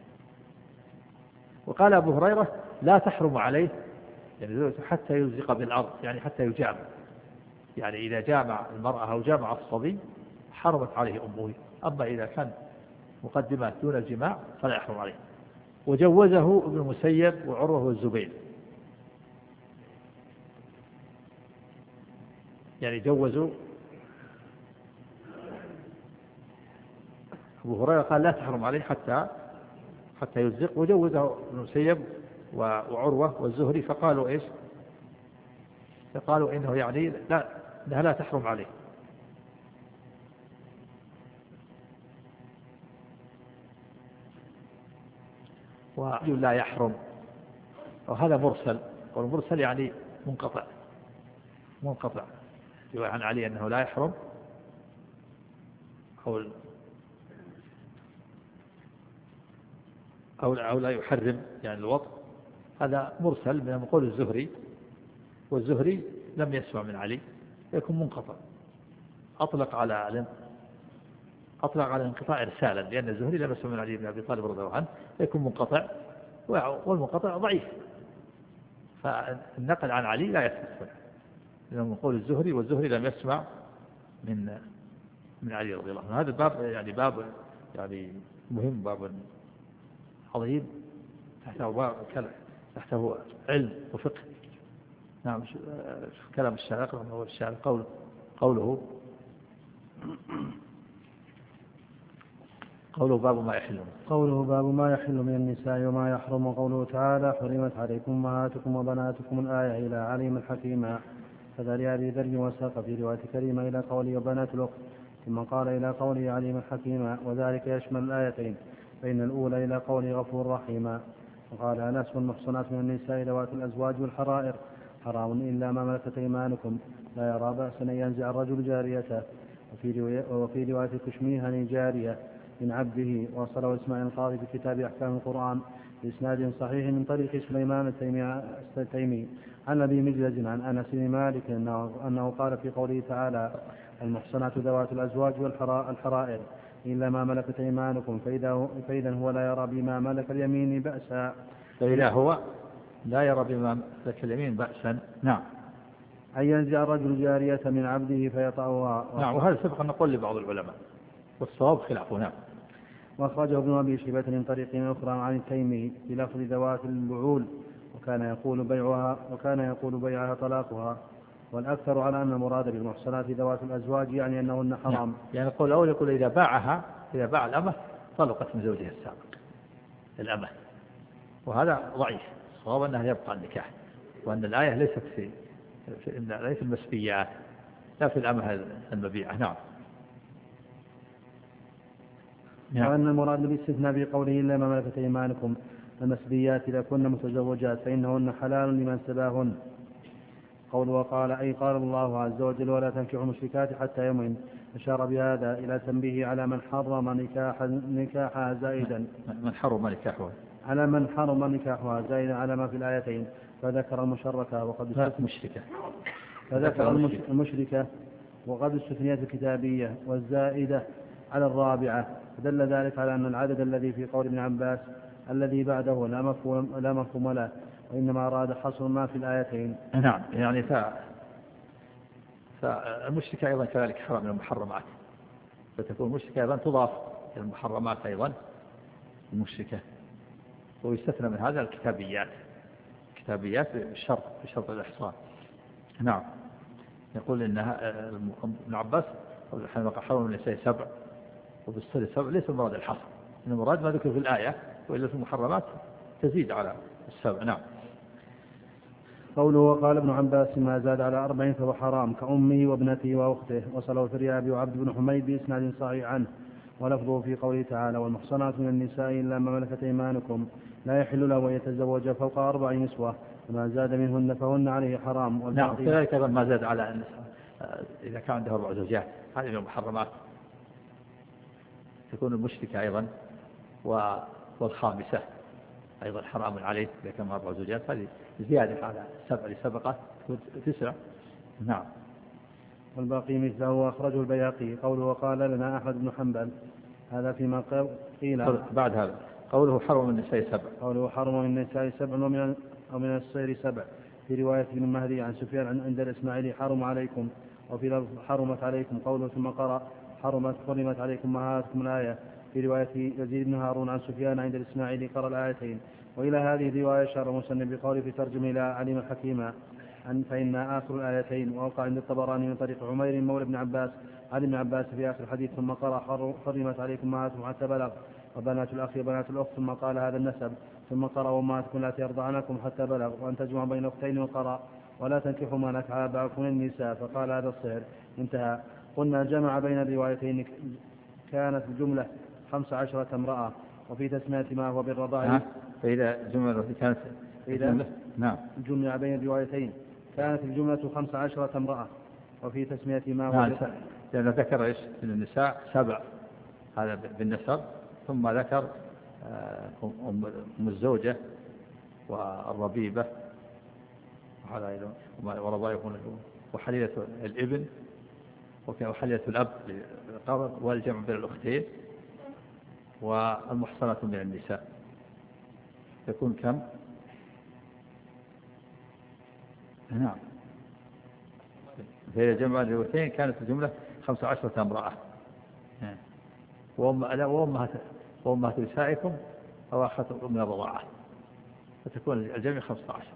وقال أبو هريرة لا تحرم عليه يعني حتى يلزق بالأرض، يعني حتى يجامع، يعني إذا جامع المرأة أو جامع الصبي حرمت عليه أمه. أما إذا كان مقدمات دون الجماع فلا يحرم عليه. وجوزه ابن المسيب وعروة والزبير، يعني جوزوا. أبو هريرة قال لا تحرم عليه حتى حتى يلزق، وجوزه ابن المسيب وعروة والزهري فقالوا إيش؟ فقالوا إنه يعني لا إنها لا تحرم عليه. ولا يحرم، وهذا مرسل، والمرسل يعني منقطع منقطع عن علي أنه لا يحرم أو أو أو لا يحرم يعني الوطء. هذا مرسل من قول الزهري، والزهري لم يسمع من علي يكون منقطع. أطلق على أطلق على الانقطاع إرسالا، لأن الزهري لم يسمع من علي بن أبي طالب رضي الله عنه يكون منقطع، والمنقطع ضعيف، فالنقل عن علي لا يثبت لأنه من قول الزهري، والزهري لم يسمع من من علي رضي الله عنه. هذا الباب يعني باب يعني مهم، باب عظيم تحته تحته علم وفقه. نعم. كلام الشاعر هو الشاعر قوله قوله قوله باب ما يحل قوله باب ما يحل من النساء وما يحرم. وقوله تعالى حرمت عليكم أمهاتكم وبناتكم الآية إلى عليم الحكيم. فذل أبي ذر وساق في رواية كريمة إلى قوله وبنات الأخت، ثم قال إلى قوله عليم الحكيم، وذلك يشمل الآيتين، فإن الأولى إلى قوله غفور رحيم. وقال أنس والمحصنات من النساء ذوات الأزواج والحرائر حرام إلا ما ملكت أيمانكم لا يرى بأسا أن ينزع الرجل جاريته. وفي رواية, وفي رواية كشميهن جارية من عبده. وصله إسماعيل القاضي في كتاب أحكام القرآن بإسناد صحيح من طريق سليمان التيمي عن أبي مجلد عن أنس بن مالك أنه قال في قوله تعالى المحصنات ذوات الأزواج والحرائر إلا ما ملكت أيمانكم، فإذا, فإذا هو لا يرى بما ملك اليمين بأسا. فإذا هو لا يرى بما ملك اليمين بأسا. نعم. أن ينزع الرجل جارية من عبده فيطأها. نعم. وهذا سبق أن نقول لبعض العلماء والصواب خلافه. نعم. وأخرجه ابن أبي شيبة من طريق أخرى عن التيمي بلفظ ذوات البعول، وكان يقول بيعها وكان يقول بيعها طلاقها. والأكثر على أن المراد بالمحصنات ذوات الأزواج يعني أنهن حرام. نعم. يعني يقول الأول يقول إذا باعها إذا باع الأمة طلقت من زوجها السابق الأمة، وهذا ضعيف. الصواب أنها يبقى النكاح، وأن الآية ليست في ليس المسبيات لا في الأمة المبيعة. نعم. نعم. وأن المراد بالاستثناء في قوله إلا ما ملكت أيمانكم المسبيات إذا كن متزوجات فإنهن حلال لمن سباهن. قول وقال أي قال الله عز وجل ولا تنكحوا المشركات حتى يؤمن، أشار بهذا إلى تنبيه على من حرم نكاح نكاحها زائدا من حرم نكاحها على من حرم نكاحها زائدا على ما في الآيتين، فذكر المشركة وقد مشركة فذكر المشركة وقد استثنيت الكتابية والزائدة على الرابعة، فدل ذلك على أن العدد الذي في قول ابن عباس الذي بعده لا مفهوم لا مفهوم له، وإنما أراد حصر ما في الآيتين. نعم يعني ف... فالمشركة أيضا كذلك حرام من المحرمات، فتكون المشركة أيضا تضاف إلى المحرمات أيضا المشركة، ويستثنى من هذا الكتابيات كتابيات بشرط بشرط الإحصان. نعم يقول إنها ابن عباس حرم من النساء سبع وبالصل سبع، ليس المراد الحصر، إن المراد ما ذكر في الآية، وإلا في المحرمات تزيد على السبع. نعم. قوله وقال ابن عباس ما زاد على أربعين فهو حرام كأمه وابنته وأخته، وصله الفريابي وعبد بن حميد بإسناد صحيح عنه، ولفظه في قوله تعالى والمحصنات من النساء إلا ما ملكت أيمانكم لا يحل له أن يتزوج فوق أربع نسوة، وما زاد منهن فهن عليه حرام. نعم كذلك أيضا ما زاد على النساء إذا كان عنده أربع زوجات هذه من المحرمات، تكون المشركة أيضا والخامسة أيضا حرام عليه إذا كان أربع زوجات، هذه زيادة على السبع لسبقة تكون تسع. نعم. والباقي مثله أخرجه البيهقي. قوله وقال لنا أحمد بن حنبل هذا فيما قيل بعد هذا قوله حرم من النساء سبع، قوله حرم من النساء سبع ومن ومن الصير سبع، في رواية ابن المهدي عن سفيان عند الإسماعيلي حرم عليكم، وفي لفظ حرمت عليكم. قوله ثم قرأ حرمت حرمت عليكم أمهاتكم الآية، في رواية يزيد بن هارون عن سفيان عند الإسماعيلي قرأ الآيتين. وإلى هذه الرواية أشار مسلم بقوله في ترجمة إلى عليم الحكيم أن فإن آخر الآيتين، ووقع عند الطبراني من طريق عمير مولى ابن عباس عن ابن عباس في آخر الحديث ثم قرأ حرمت عليكم أمهاتكم حتى بلغ وبنات الأخ وبنات الأخت، ثم قال هذا النسب، ثم قرأ وأمهاتكم لا يرضعنكم حتى بلغ وأن تجمع بين أختين، وقرأ ولا تنكحوا ما نكح آباؤكم من النساء، فقال هذا الصهر انتهى. قلنا جمع بين الروايتين كانت الجملة خمس عشرة امرأة، وفي تسمية ما هو بالرضاع فإذا جملة كانت إذا نعم الجملة بين الروايتين كانت الجملة خمس عشرة امرأة، وفي تسمية ما هو نعم لأنه ذكر إيش من النساء سبع هذا بالنسب، ثم ذكر أم الزوجة والربيبة وحليلة الابن وحليلة الأب للقرب والجمع بين الأختين والمحصنات من النساء، يكون كم؟ نعم في جمع الروايتين كانت الجملة خمس عشرة امرأة، وأمهات وأمهات نسائكم أو أخذتم من الرضاعة، فتكون الجمع خمسة عشر.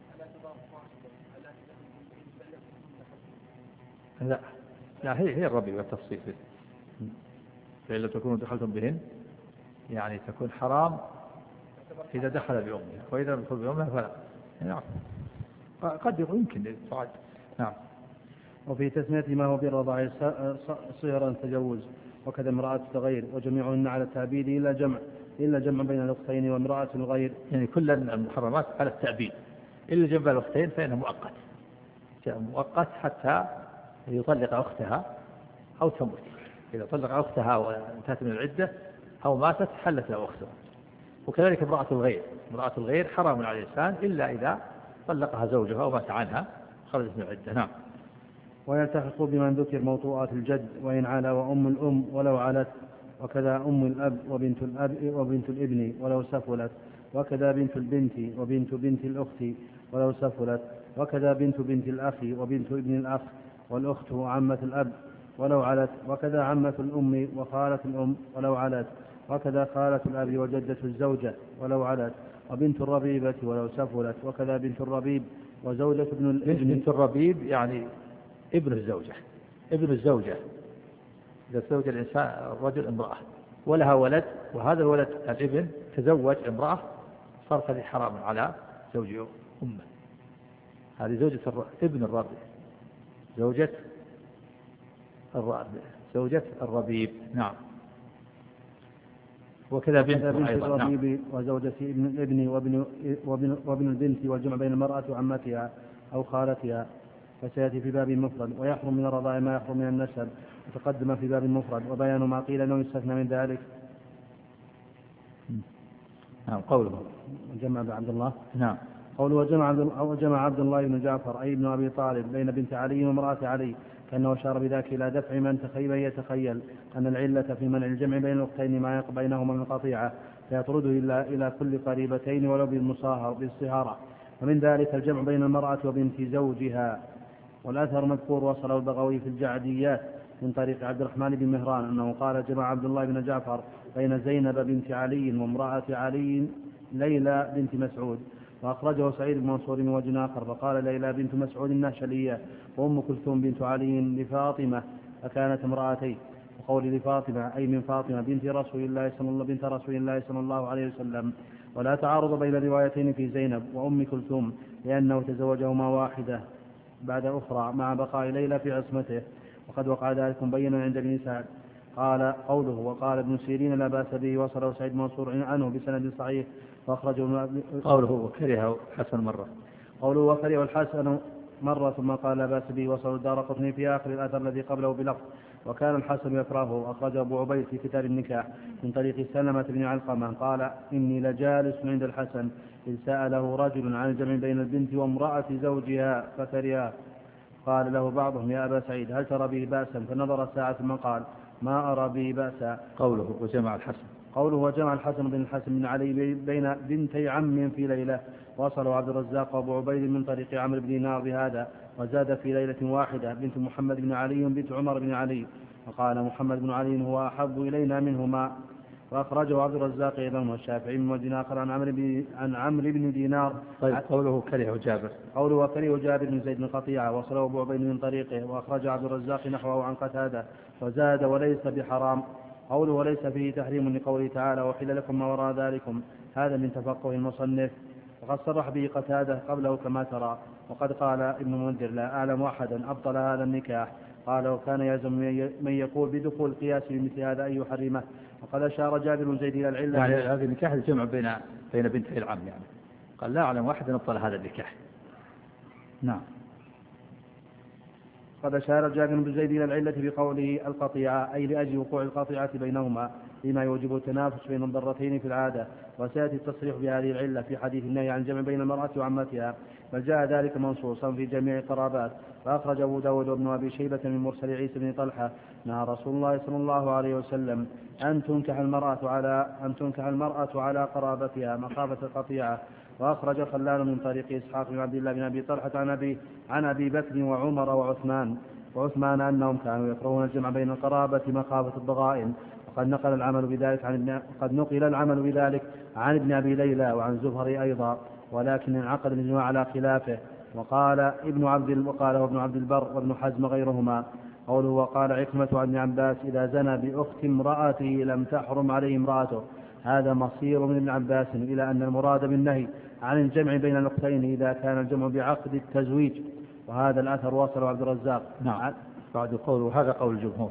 لا لا هي هي الربيبة التفصيل، فإن لم تكونوا دخلتم بهن يعني تكون حرام إذا دخل بأمها، وإذا لم يدخل بأمها فلا. نعم قد يمكن للفعل. نعم. وفي تسمية ما هو بالرضاع صهرا تجوز، وكذا امرأة الغير، وجميعهن على التعبيد إلا جمع إلا جمع بين الأختين وامرأة الغير، يعني كل المحرمات على التعبيد إلا جمع الأختين فإنه مؤقت مؤقت حتى يطلق أختها أو تموت. إذا طلق أختها وانتهت من العدة أو ماتت حلت له أختها. وكذلك امرأة الغير امرأة الغير حرام على الإنسان إلا إذا طلقها زوجها أو مات عنها خرجت من العدة. نعم. ويلتحق بمن ذكر موطوءات الجد وإن علا وأم الأم ولو علت، وكذا أم الأب وبنت الأب وبنت الابن ولو سفلت، وكذا بنت البنت وبنت بنت الأخت ولو سفلت، وكذا بنت بنت الأخ وبنت ابن الأخ، والأخت عمة الأب ولو علت، وكذا عمة الأم وخالة الأم ولو علت، وكذا خالة الأب وجدة الزوجة ولو علت، وبنت الربيبة ولو سفلت، وكذا بنت الربيب وزوجة ابن الابن. بنت الربيب يعني ابن الزوجة ابن الزوجة إذا تزوج الإنسان الرجل امرأة ولها ولد، وهذا الولد الابن تزوج امرأة صارت هذه حرام على زوج أمه، هذه زوجة ابن الربيب زوجة الربيب زوجة الربيب. نعم. وكذا بنت الربيب نعم. وزوجة ابن الابن وابن, وابن, وابن البنت والجمع بين المرأة وعمتها أو خالتها، فسيأتي في باب مفرد. ويحرم من الرضاع ما يحرم من النسب، وتقدم في باب مفرد. وبيان ما قيل أنه يستثنى من ذلك. نعم. قوله جمع عبد الله نعم. قوله وجمع عبد, وجمع عبد الله بن جعفر أي ابن أبي طالب بين بنت علي وامرأة علي، كأنه أشار بذلك إلى دفع من تخيل يتخيل أن العلة في منع الجمع بين الأختين ما يقع بينهما من قطيعة، فيطرده إلى إلى كل قريبتين ولو بالمصاهر بالصهارة. ومن ذلك الجمع بين المرأة وبنت زوجها. والأثر مذكور وصله البغوي في الجعديات من طريق عبد الرحمن بن مهران أنه قال جمع عبد الله بن جعفر بين زينب بنت علي وامرأة علي ليلى بنت مسعود. وأخرجه سعيد بن منصور من وجه آخر فقال ليلى بنت مسعود النهشلية وأم كلثوم بنت علي لفاطمة فكانت امرأتين. وقول لفاطمة أي من فاطمة بنت رسول الله صلى الله بنت رسول الله صلى الله عليه وسلم. ولا تعارض بين الروايتين في زينب وأم كلثوم لأنه تزوجهما واحدة بعد أخرى مع بقاء ليلى في عصمته، وقد وقع ذلك مبينا عند ابن سعد. قال قوله وقال ابن سيرين لا بأس به وصله سعيد منصور عنه بسند صحيح وأخرجه. قوله وكره حسن مرة قوله وكره الحسن مرة ثم قال لا بأس به وصله الدارقطني في آخر الأثر الذي قبله بلفظ وكان الحسن يكرهه. أخرجه أبو عبيد في كتاب النكاح من طريق سلمة بن علقمة قال إني لجالس عند الحسن إذ سأله رجل عن الجمع بين البنت وامرأة زوجها فكرها. قال له بعضهم يا أبا سعيد هل ترى به بأسا؟ فنظر ساعة ثم قال ما أرى به بأسا. قوله وجمع الحسن قوله وجمع الحسن بن الحسن بن علي بين بنتي عم في ليلة. وصله عبد الرزاق وابو عبيد من طريق عمرو بن دينار بهذا وزاد في ليلة واحدة بنت محمد بن علي بنت عمر بن علي وقال محمد بن علي هو أحب إلينا منهما. وأخرجه عبد الرزاق أيضا والشافعي من وجه آخر عن عمرو بن عن عمرو بن دينار. طيب قوله كره جابر قوله وكره جابر بن زيد بن قطيعة وصله أبو عبيد من طريقه. وأخرج عبد الرزاق نحوه عن قتادة وزاد وليس بحرام. قوله وليس فيه تحريم لقوله تعالى وحل لكم ما وراء ذلكم، هذا من تفقه المصنف وقد صرح به قتادة قبله كما ترى. وقد قال ابن منذر لا أعلم أحدا أبطل هذا النكاح. قال وكان يلزم من يقول بدخول القياس بمثل هذا أن يحرمه. وقد أشار جابر بن زيد إلى العلة يعني هذا النكاح الجمع بين بين بنتي العم يعني قال لا أعلم أحدا أبطل هذا النكاح. نعم. قد أشار جابر بن زيد إلى العلة بقوله القطيعة أي لأجل وقوع القطيعة بينهما لما يوجب التنافس بين الضرتين في العادة. وسيأتي التصريح بهذه العلة في حديث النهي عن الجمع بين المرأة وعمتها بل جاء ذلك منصوصا في جميع القرابات. فأخرج أبو داود وابن أبي شيبة من مرسل عيسى بن طلحة نهى رسول الله صلى الله عليه وسلم أن تنكح المرأة على أن تنكح المرأة على قرابتها مخافة القطيعة. وأخرج خلال من طريق إسحاق بن عبد الله بن أبي طلحة عن أبي عن أبي بكر وعمر وعثمان وعثمان أنهم كانوا يكرهون الجمع بين القرابة مخافة الضغائن. وقد نقل العمل بذلك عن ابن قد نقل العمل بذلك عن ابن أبي ليلى وعن زهري أيضا ولكن انعقد الإجماع على خلافه. وقال ابن عبد وقاله ابن عبد البر وابن حزم غيرهما. قوله وقال عكرمة عن ابن عباس إذا زنى بأخت امرأته لم تحرم عليه امرأته. هذا مصير من ابن عباس إلى أن المراد بالنهي عن الجمع بين الأختين إذا كان الجمع بعقد التزويج. وهذا الأثر وصله عبد الرزاق. نعم. بعد قوله هذا قول الجمهور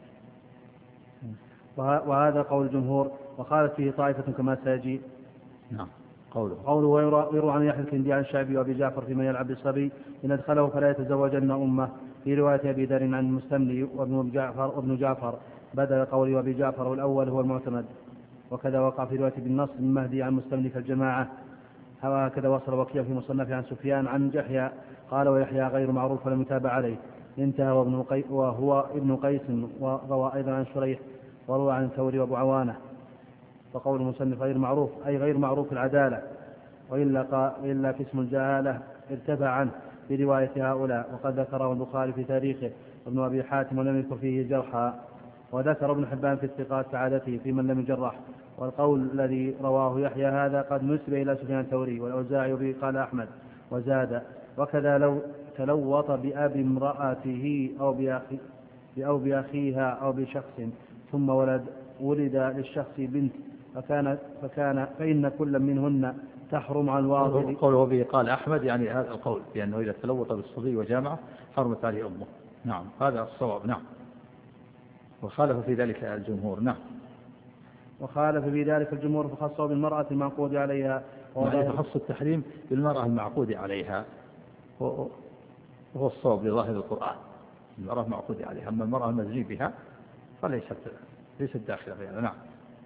وهذا قول الجمهور وقالت فيه طائفة كما سيجي. نعم. قوله قوله ويروى عن يحيى الكندي عن الشعبي وابي جعفر فيما يلعب بالصبي إن أدخله فلا يتزوجن أمه. في رواية أبي ذر عن المستملي وابن جعفر وابن جعفر بدل قول وابي جعفر والأول هو المعتمد. وكذا وقع في رواية ابن نصر من مهدي عن المستملي كالجماعة. هكذا وصل وكيع في مصنف عن سفيان عن جحيى قال ويحيى غير معروف ولم يتابع عليه. انتهى وابن قي... وهو ابن قيس وروى أيضا عن شريح وروى عن ثوري وابو عوانة. وقول المصنف غير معروف أي غير معروف العدالة وإلا, قا... وإلا كاسم الجهالة ارتفع عنه في رواية هؤلاء. وقد ذكره البخاري في تاريخه وابن أبي حاتم ولم يذكر فيه جرحا. وذكر ابن حبان في الثقات كعادته في من لم يجرح. والقول الذي رواه يحيى هذا قد نسب إلى سفيان الثوري والأوزاعي به قال أحمد وزاد. وكذا لو تلوط بأب امرأته أو بأخي أو بأخيها أو بشخص ثم ولد ولد للشخص بنت فكان فكان فإن كل منهن تحرم عن الواضح. قوله به قال أحمد يعني هذا القول بأنه إذا تلوط بالصبي وجامعه حرمت عليه أمه. نعم هذا الصواب. نعم. وخالف في ذلك الجمهور. نعم. وخالف في ذلك الجمهور فخصه بالمرأة المعقود عليها. يعني فخص التحريم بالمرأة المعقود عليها وهو الصواب لظاهر القرآن، المرأة المعقود عليها، أما المرأة المزني بها فليست ليست داخلة فيها. نعم.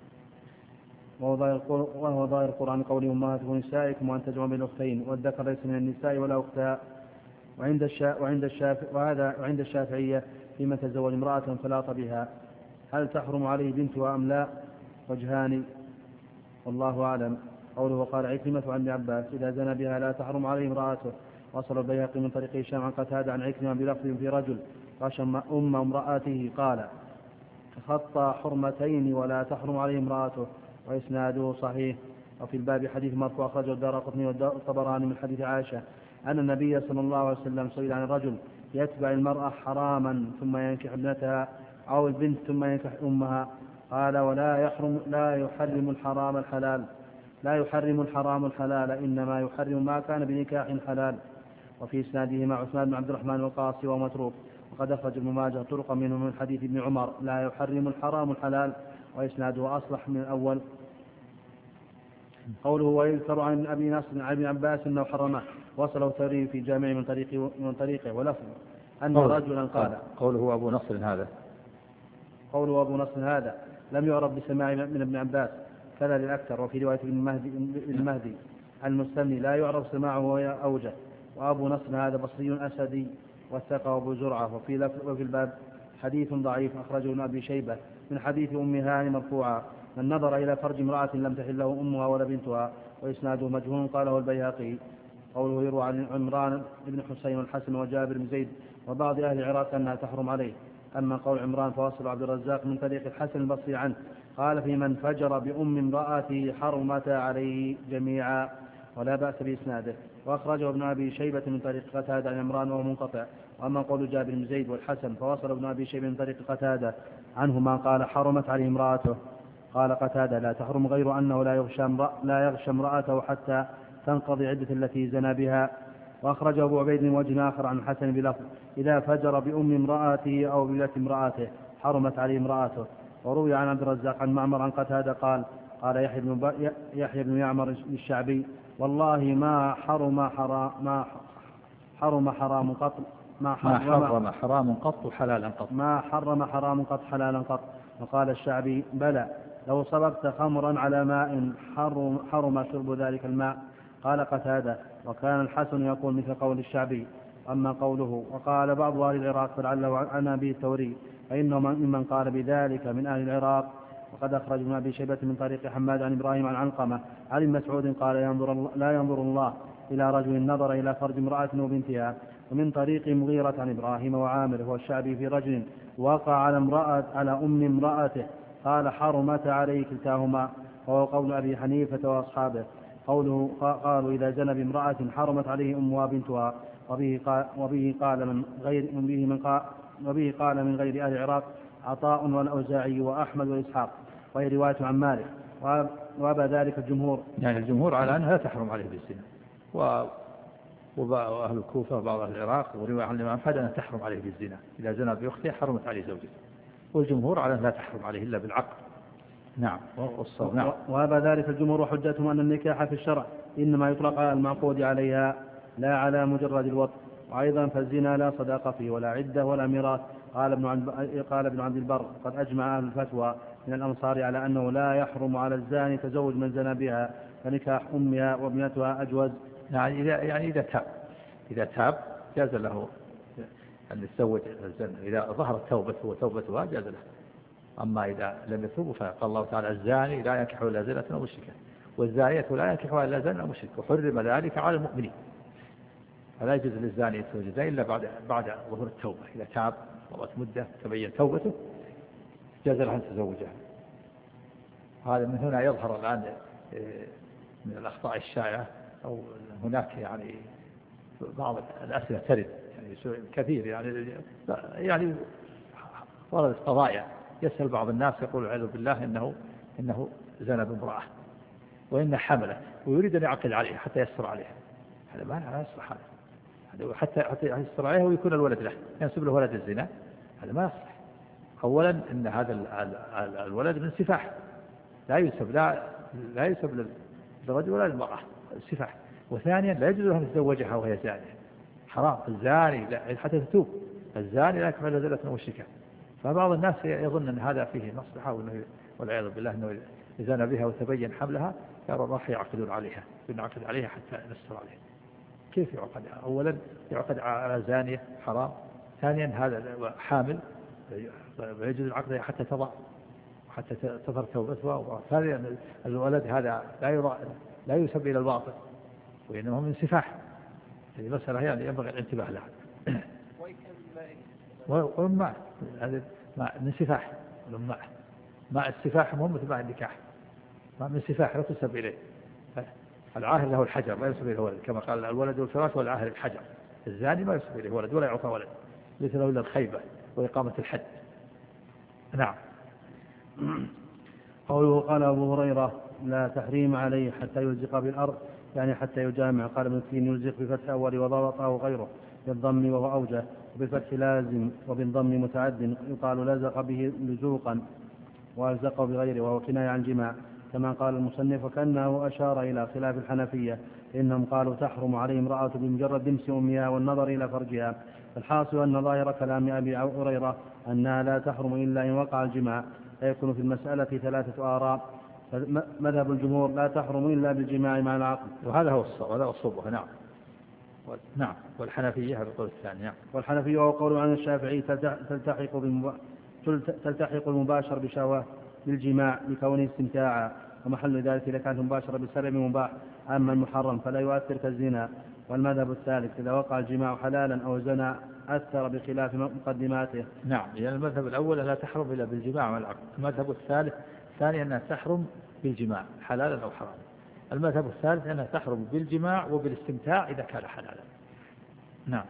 وهو ظاهر القرآن قوله أمهاتكم نسائكم وأن تجمعوا بين الأختين والذكر ليس من النساء ولا أختها. وعند الشا... وعند الشافع وهذا وعند الشافعية فيمن تزوج امرأة فلاط بها هل تحرم عليه بنتها أم لا؟ وجهان والله أعلم. قوله وقال عكرمة عن ابن عباس إذا زنى بها لا تحرم عليه امرأته. وصل البيهقي من طريق هشام عن قتادة عن عكرمة بلفظ في رجل غشم أم امرأته قال خط حرمتين ولا تحرم عليه امرأته، وإسناده صحيح. وفي الباب حديث مرفوع أخرجه الدارقطني والطبراني من حديث عائشة أن النبي صلى الله عليه وسلم سئل عن الرجل يتبع المرأة حراما ثم ينكح ابنتها أو البنت ثم ينكح أمها قال ولا يحرم لا يحرم الحرام الحلال لا يحرم الحرام الحلال إنما يحرم ما كان بنكاح حلال. وفي إسناده مع عثمان بن عبد الرحمن القاصي ومتروك. وقد أخرج ابن ماجه طرقا منه من حديث ابن عمر لا يحرم الحرام الحلال، وإسناده أصلح من الأول. قوله ويذكر عن أبي نصر عن ابن عباس أنه حرمه وصله الثوري في جامع من طريقه من طريقه ولفظ أن رجلا قال قوله أبو نصر هذا قوله أبو نصر هذا لم يعرف بسماع من ابن عباس كذا للأكثر. وفي رواية ابن المهدي, المهدي المستمي لا يعرف سماعه وهي أوجه. وأبو نصر هذا بصري أسدي والثقة أبو زرعة. وفي, وفي الباب حديث ضعيف أخرجه ابن أبي شيبة من حديث أم هاني مرفوعا من نظر إلى فرج امرأة لم تحل له أمها ولا بنتها، وإسناده مجهول قاله البيهقي. قوله يروى عن عمران بن حسين والحسن وجابر بن زيد وبعض أهل العراق أنها تحرم عليه. أما قول عمران فوصل عبد الرزاق من طريق الحسن البصري عنه قال في من فجر بأم امرأته حرمتا عليه جميعا ولا بأس بإسناده. وأخرجه ابن أبي شيبة من طريق قتادة عن عمران وهو منقطع. وأما قول جابر بن زيد والحسن فوصل ابن أبي شيبة من طريق قتادة عنهما قال حرمت عليه امرأته. قال قتادة لا تحرم غير أنه لا يغشى لا يغشى امرأته حتى تنقضي عدة التي زنى بها. وأخرجه أبو عبيد من وجه آخر عن الحسن بلفظ إذا فجر بأم امرأته أو ببنت امرأته حرمت عليه امرأته. وروي عن عبد الرزاق عن معمر عن قتادة قال قال يحيى بن يحيى بن يعمر الشعبي والله ما حرم حرام ما حرم حرام قط ما حرم حرام قط حلالا قط ما حرم حرام قط حلالا قط. وقال الشعبي بلى لو صببت خمرا على ماء حرم, حرم شرب ذلك الماء. قال قتادة وكان الحسن يقول مثل قول الشعبي. أما قوله وقال بعض أهل العراق فلعله عن أبي الثوري فإنه ممن قال بذلك من أهل العراق. وقد أخرج ابن أبي شيبة من طريق حماد عن إبراهيم عن علقمة عن مسعود قال ينظر لا ينظر الله إلى رجل نظر إلى فرج امرأة وبنتها. ومن طريق مغيرة عن إبراهيم وعامر هو الشعبي في رجل وقع على امرأة على أم امرأته قال حرمت عليه كلتاهما، وهو قول أبي حنيفة وأصحابه. قوله قالوا إذا زنى بامرأة حرمت عليه أمها بنتها. وبه قال, وبه قال من غير وبه من قال وبه قال من غير أهل العراق عطاء والأوزاعي وأحمد وإسحاق، وهي رواية عن مالك. وأبى ذلك الجمهور يعني الجمهور على أنها لا تحرم عليه بالزنا، وأهل الكوفة وبعض أهل العراق ورواية عن الإمام أحمد أنها تحرم عليه بالزنا إذا زنى بأخته حرمت عليه زوجته، والجمهور على أنها لا تحرم عليه إلا بالعقل. نعم. نعم. وأبى ذلك الجمهور وحجتهم أن النكاح في الشرع إنما يطلق على المعقود عليها لا على مجرد الوطء. وأيضا فالزنا لا صداقة فيه ولا عدة ولا ميراث. قال ابن عبد قال ابن عبد البر قد أجمع أهل الفتوى من الأمصار على أنه لا يحرم على الزاني تزوج من زنى بها فنكاح أمها وابنتها أجوز. يعني إذا يعني إذا تاب إذا تاب جاز له أن يتزوج الزنا إذا ظهرت توبته وتوبتها جاز له. أما إذا لم يتوب فقال الله تعالى الزاني لا ينكح إلا زانية أو مشركة والزانية لا ينكحها إلا زان أو مشرك وحرم ذلك على المؤمنين. فلا يجوز للزاني يتزوج إلا بعد بعد ظهور التوبة. إذا تاب وقت مدة تبين توبته جاز له أن تزوجها. هذا من هنا يظهر الآن من الأخطاء الشائعة أو هناك يعني بعض الأسئلة ترد يعني كثير يعني يعني وردت قضايا يسأل بعض الناس يقول والعياذ بالله إنه إنه زنى بامرأة وإن حملت ويريد أن يعقد عليها حتى يستر عليها. هذا ما لا يصلح، هذا حتى حتى يستر عليها ويكون الولد له ينسب له ولد الزنا، هذا ما يصلح. أولا إن هذا الولد من سفاح لا ينسب لا لا ينسب للرجل ولا للمرأة السفاح. وثانيا لا يجوز لها أن تتزوجها وهي زانية، حرام. الزاني لا حتى تتوب، الزاني لا يكفر زلة مشركة. فبعض الناس يظن أن هذا فيه مصلحة والعياذ بالله أنه إذا زنى بها وتبين حملها قالوا راح يعقدون عليها، ينعقد عليها حتى نستر عليها. كيف يعقد؟ أولا يعقد على زانية حرام، ثانيا هذا حامل ويجوز العقد حتى تضع حتى تظهر توبتها. ثانيا الولد هذا لا يرى لا يسب إلى الباطل وإنما من سفاح. هذه مسألة يعني ينبغي الانتباه لها. والماء هذا من سفاح، الماء ماء السفاح مهم مثل ماء النكاح، ماء من سفاح لا تسب إليه. العاهر له الحجر لا يسب إليه الولد، كما قال الولد والفراش والعاهر الحجر. الزاني ما يسب إليه ولد ولا يعطى ولد، ليس له إلا الخيبة وإقامة الحد. نعم. قوله قال أبو هريرة لا تحريم عليه حتى يلزق بالأرض، يعني حتى يجامع. قال ابن سيرين يلزق بفتح أول وضبطه غيره بالضم وهو أوجه، وبالفتح لازم وبالضم متعد يقال لزق به لزوقا وألزقه بغيره وهو كناية عن جماع، كما قال المصنف وكأنه أشار إلى خلاف الحنفية إنهم قالوا تحرم عليه امرأة بمجرد دمس أمها والنظر إلى فرجها. الحاصل أن ظاهر كلام أبي هريرة أنها لا تحرم إلا إن وقع الجماع، فيكون في المسألة ثلاثة آراء. مذهب الجمهور لا تحرم إلا بالجماع مع العقل، وهذا هو الصواب، هذا الصواب. نعم. نعم. والحنفية هذا القول الثاني. نعم. والحنفية وهو قول عن الشافعي تلتحق بالمب... تلتحق المباشر بشهوة بالجماع لكونه استمتاعا، ومحل ذلك إذا كانت مباشرة بسبب مباح أما المحرم فلا يؤثر كالزنا. والمذهب الثالث إذا وقع الجماع حلالا أو زنا أثر بخلاف مقدماته. نعم. يعني المذهب الأول لا تحرم إلا بالجماع مع العقل. المذهب الثالث ثاني أنها تحرم بالجماع حلالا أو حراما. المذهب الثالث أنها تحرم بالجماع وبالاستمتاع إذا كان حلالا. نعم.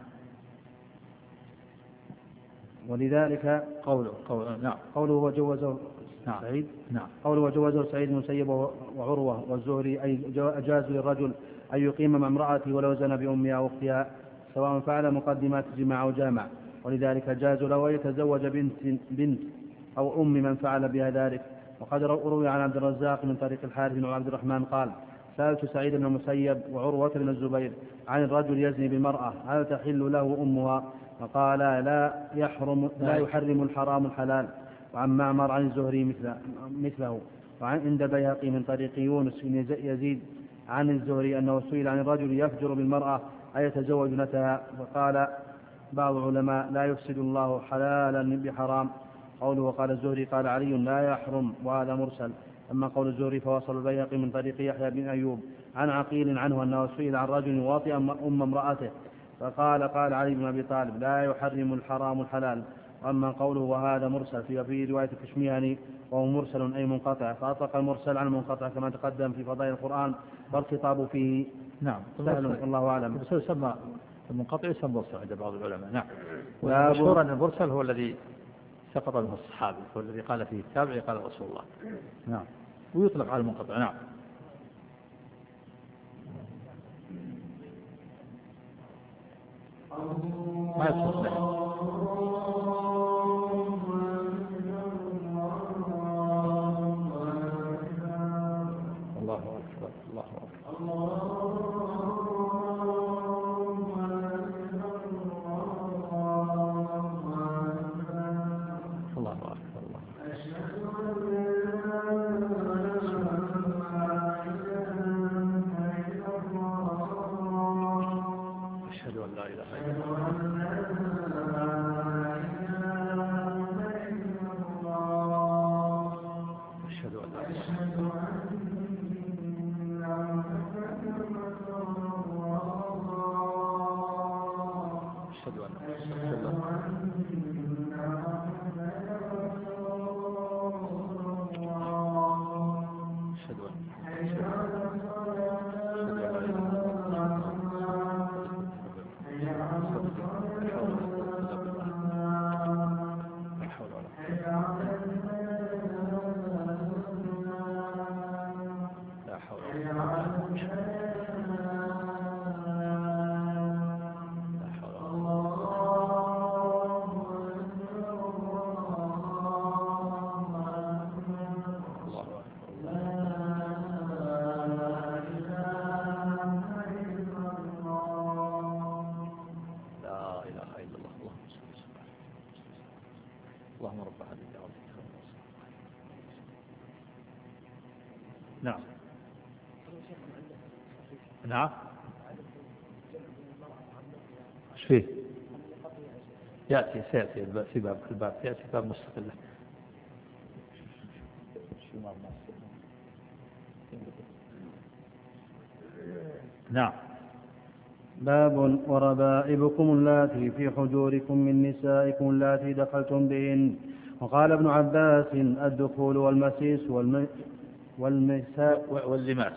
ولذلك قوله قول نعم قوله وجوزه نعم. سعيد نعم. قوله وجوزه سعيد المسيب وعروة والزهري أي أجاز للرجل أن يقيم مع امرأته ولو زنى بأمها أو أختها سواء فعل مقدمات الجماع أو جامع، ولذلك جاز له أن يتزوج بنت بنت أو أم من فعل بها ذلك. وقد روي عن عبد الرزاق من طريق الحارث بن عبد الرحمن قال سألت سعيد بن المسيب وعروة بن الزبير عن الرجل يزني بالمرأة هل تحل له أمها؟ فقال لا يحرم لا يحرم الحرام الحلال. وعن معمر عن الزهري مثل مثله. وعن عند البيهقي من طريق يونس بن يزيد عن الزهري أنه سئل عن الرجل يفجر بالمرأة أيتزوج ابنتها؟ فقال بعض العلماء لا يفسد الله حلالا بحرام. قوله وقال الزهري قال علي لا يحرم، وهذا مرسل. أما قول الزهري فوصل البيهقي من طريق يحيى بن أيوب عن عقيل عنه أنه سئل عن رجل يواطئ أم امرأته فقال قال علي بن أبي طالب لا يحرم الحرام الحلال. وأما قوله وهذا مرسل في في رواية الكشميهني وهو مرسل أي منقطع، فأطلق المرسل عن المنقطع كما تقدم في فضائل القرآن والخطاب فيه نعم سهل والله أعلم. يسمى المنقطع يسمى مرسل عند بعض العلماء. نعم. والمشهور أن المرسل هو الذي سقط منه الصحابي، هو الذي قال فيه التابعي قال رسول الله. نعم. ويطلق على المنقطع. نعم. ما يطلق له. الله أكبر الله أكبر الله أكبر الله. أشهد أن لا إله إلا الله. نعم نعم ايش فيه؟ يأتي سيأتي في باب الباب يأتي باب مستقلة. نعم. باب وربائبكم اللاتي في حجوركم من نسائكم اللاتي دخلتم بهن. وقال ابن عباس الدخول والمسيس والم... والمساء واللماس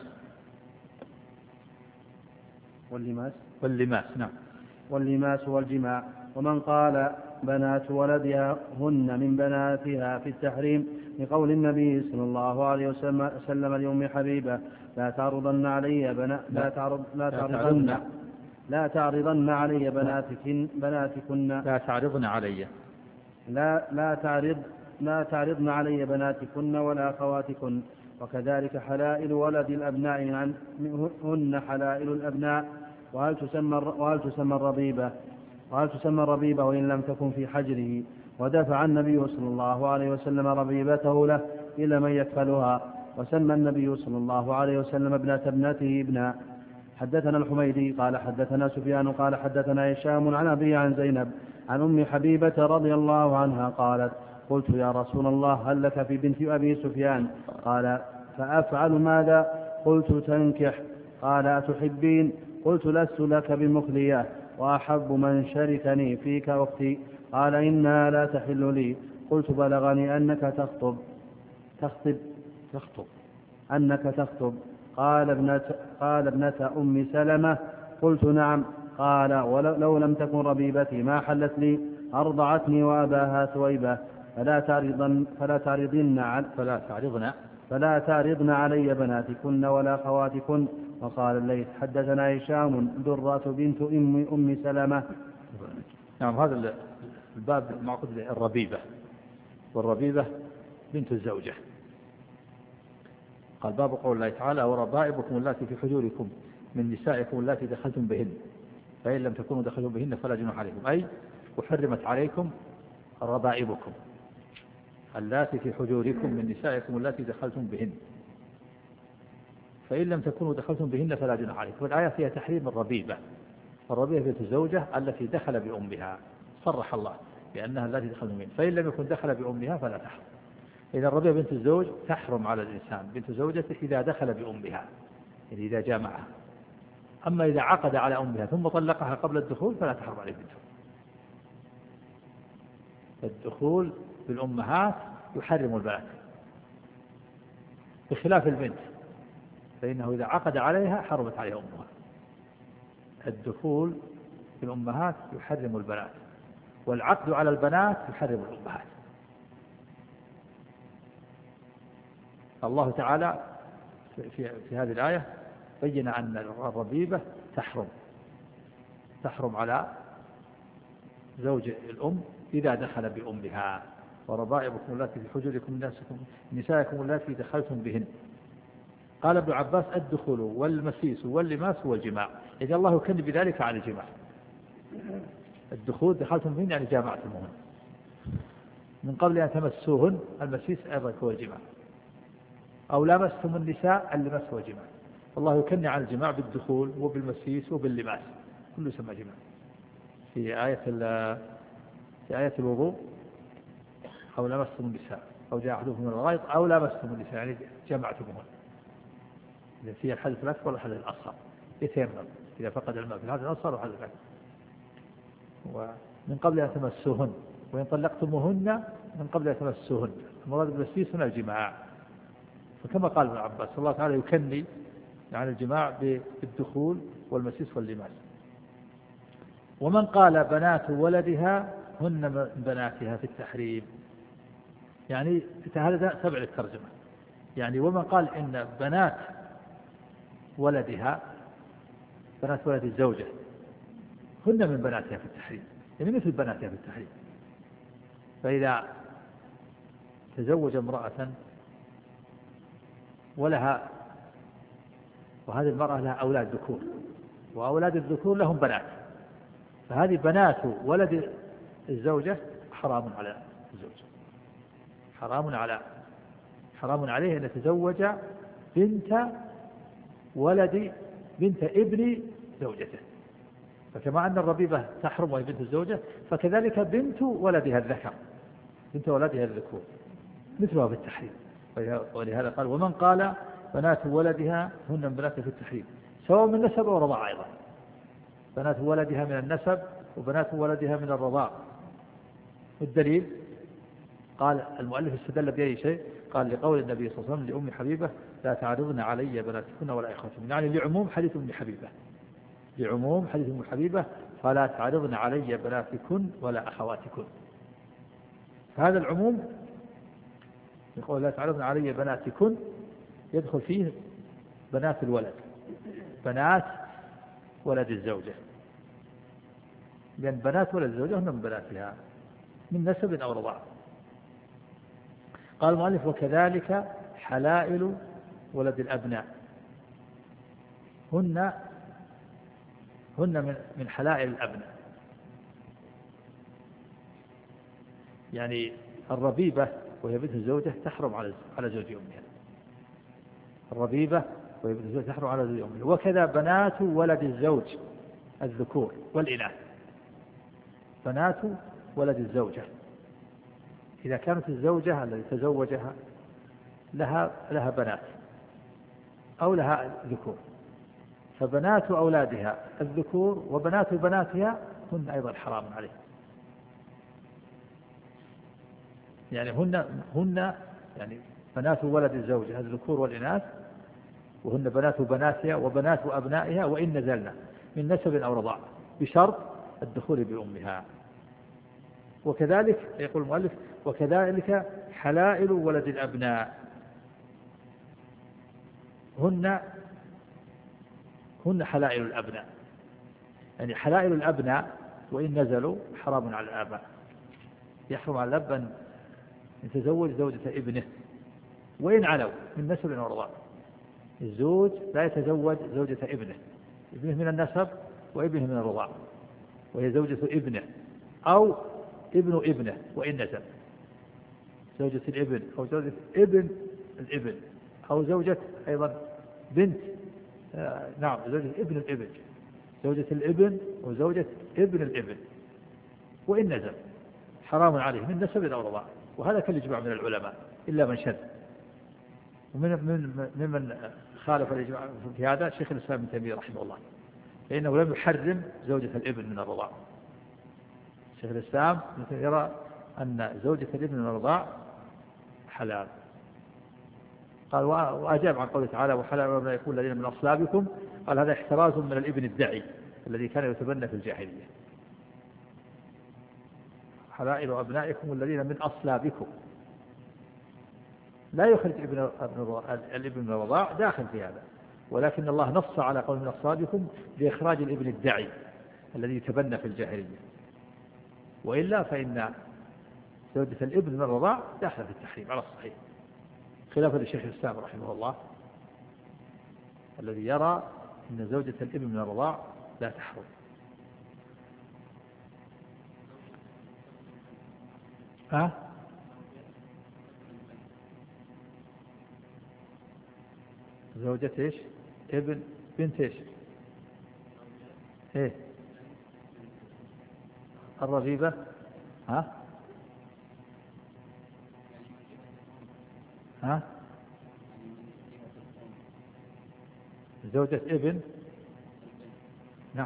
واللماس واللماس نعم واللماس والجماع. ومن قال بنات ولدها هن من بناتها في التحريم لقول النبي صلى الله عليه وسلم لأم حبيبة لا تعرضن علي بنا لا تعرض لا تعرضن لا تعرضن علي بناتكن بناتكن لا تعرضن علي لا لا تعرض لا تعرضن علي بناتكن ولا أخواتكن. وكذلك حلائل ولد الأبناء هن حلائل الأبناء. وهل تسمى وهل تسمى الربيبة وهل تسمى الربيبة وإن لم تكن في حجره. ودفع النبي صلى الله عليه وسلم ربيبته له إلى من يكفلها. وسمى النبي صلى الله عليه وسلم ابنة ابنته ابنا. حدثنا الحميدي قال حدثنا سفيان قال حدثنا هشام عن أبي عن زينب عن أم حبيبة رضي الله عنها قالت قلت يا رسول الله هل لك في بنت أبي سفيان؟ قال فأفعل ماذا؟ قلت تنكح. قال أتحبين؟ قلت لست لك بمخلية وأحب من شركني فيك أختي. قال إنها لا تحل لي. قلت بلغني أنك تخطب تخطب تخطب أنك تخطب. قال ابنة, قال ابنة أم سلمة. قلت نعم. قال ولو لم تكن ربيبتي ما حلت لي أرضعتني وأباها ثويبة فلا تعرضن فلا تعرضن فلا تعرضن فلا تعرضن علي بناتكن ولا خواتكن. وقال الليث حدثنا هشام درة بنت أم, أم سلمة. نعم. هذا الباب معقود الربيبة والربيبة بنت الزوجة. قال باب قول الله تعالى وربائبكم اللاتي في حجوركم من نسائكم اللاتي دخلتم بهن فإن لم تكونوا دخلتم بهن فلا جناح عليكم أي وحرمت عليكم ربائبكم اللاتي في حجوركم من نسائكم اللاتي دخلتم بهن فإن لم تكونوا دخلتم بهن فلا جناح عليكم. والآية فيها تحريم الربيبة. الربيبة بنت الزوجة التي دخل بأمها صرح الله بأنها التي دخلتم بهن فإن لم يكن دخل بأمها فلا تحرم. إذا الربيبة بنت الزوج تحرم على الإنسان بنت زوجته إذا دخل بأمها يعني إذا جامعها. أما إذا عقد على أمها ثم طلقها قبل الدخول فلا تحرم عليه بنته. الدخول بالأمهات يحرم البنات بخلاف البنت فإنه إذا عقد عليها حرمت عليها أمها. الدخول بالأمهات يحرم البنات والعقد على البنات يحرم الأمهات. الله تعالى في, في هذه الآية بين أن الربيبة تحرم تحرم على زوج الأم إذا دخل بأمها. وربائبكم التي في حجوركم نسائكم التي دخلتم بهن. قال ابن عباس الدخول والمسيس واللماس والجماع. إذا الله يكن بذلك على الجماع. الدخول دخلتم بهن يعني جامعتموهن من قبل أن تمسوهن. المسيس أيضا هو الجماع أو لامستم النساء اللمس هو جماع. الله يكن على الجماع بالدخول وبالمسيس وباللماس كله يسمى جماع. في آية في آية الوضوء أو لمستم النساء أو جاء أحدكم من الغائط أو لمستم النساء يعني جمعتموهن. إذا فيها الحدث الأكبر والحدث الأصغر يتيمم إذا فقد الماء في الحدث الأصغر والحدث الأكبر. ومن قبل أن تمسوهن وإن طلقتموهن من قبل أن تمسوهن. المراد بالمسيس هنا الجماع. فكما قال ابن عباس الله تعالى يكني عن الجماع بالدخول والمسيس واللماس. ومن قال بنات ولدها هن من بناتها في التحريم يعني هذا تبع الترجمة. يعني ومن قال إن بنات ولدها بنات ولد الزوجة هن من بناتها في التحريم يعني مثل بناتها في التحريم. فإذا تزوج امرأة ولها وهذه المرأة لها أولاد ذكور وأولاد الذكور لهم بنات فهذه بنات ولد الزوجة حرام على الزوج حرام على حرام عليه أن يتزوج بنت ولد بنت ابن زوجته، فكما أن الربيبة تحرم وهي بنت الزوجة فكذلك بنت ولدها الذكر بنت ولدها الذكور مثلها في التحريم. ولهذا قال ومن قال بنات ولدها هن من بناته في التحريم سواء من نسب أو رضاع، أيضا بنات ولدها من النسب وبنات ولدها من الرضاع. والدليل قال المؤلف استدل بأي شيء؟ قال لقول النبي صلى الله عليه وسلم لأم حبيبة لا تعرضن علي بناتكن ولا إخوتكن، يعني لعموم حديث أم حبيبة لعموم حديث أم حبيبة فلا تعرضن علي بناتكن ولا أخواتكن. فهذا العموم يقول لا تعرضن علي بناتكن يدخل فيه بنات الولد بنات ولد الزوجة، لأن بنات ولد الزوجة هن من بناتها من نسب أو رضاع. قال المؤلف وكذلك حلائل ولد الأبناء هن هن من حلائل الأبناء، يعني الربيبة وهي بنت الزوجة تحرم على على زوج أمها، الربيبة وهي بنت الزوجة تحرم على زوج أمها. وكذا بنات ولد الزوج الذكور والإناث، بنات ولد الزوجة إذا كانت الزوجة التي تزوجها لها لها بنات أو لها ذكور، فبنات أولادها الذكور وبنات بناتها هن أيضا حرام عليه، يعني هن هن يعني بنات ولد الزوجة الذكور والإناث وهن بنات بناتها وبنات أبنائها وإن نزلنا من نسب أو رضاع بشرط الدخول بأمها. وكذلك يقول المؤلف وكذلك حلائل ولد الأبناء هن هن حلائل الأبناء، يعني حلائل الأبناء وإن نزلوا حرام على الآباء، يحرم على الأب أن يتزوج زوجة ابنه وإن علوا من نسب أو رضاع. الزوج لا يتزوج زوجة ابنه، ابنه من النسب وابنه من الرضاع وهي زوجة ابنه أو ابن ابنه وإن نزل، زوجة الابن أو زوجة ابن الابن أو زوجة أيضا بنت آه نعم زوجة ابن الابن زوجة الابن وزوجة ابن الابن وإن نزل حرام عليه من نسب أو رضاع. وهذا كالإجماع من العلماء إلا من شذ. ومن من ممن خالف الإجماع في هذا شيخ الإسلام ابن تيمية رحمه الله، لأنه لم يحرم زوجة الابن من الرضاع. شيخ الإسلام يرى أن زوجة الابن من الرضاع حلال. قال وأجاب عن قوله تعالى وحلال ما يكون الذين من أصلابكم، قال هذا احتراز من الابن الدعي الذي كان يتبنى في الجاهلية. حلائل أبنائكم الذين من أصلابكم لا يخرج ابن الابن من الرضاع داخل في هذا، ولكن الله نص على قول من أصلابكم لإخراج الابن الدعي الذي يتبنى في الجاهلية، وإلا فإن زوجة الابن من الرضاع داخل في التحريم على الصحيح، خلافا للشيخ الإسلام رحمه الله الذي يرى أن زوجة الابن من الرضاع لا تحرم. ها؟ زوجة ايش؟ ابن بنت ايش؟ ايه الرغيبة. ها؟ ها؟ زوجة ابن نعم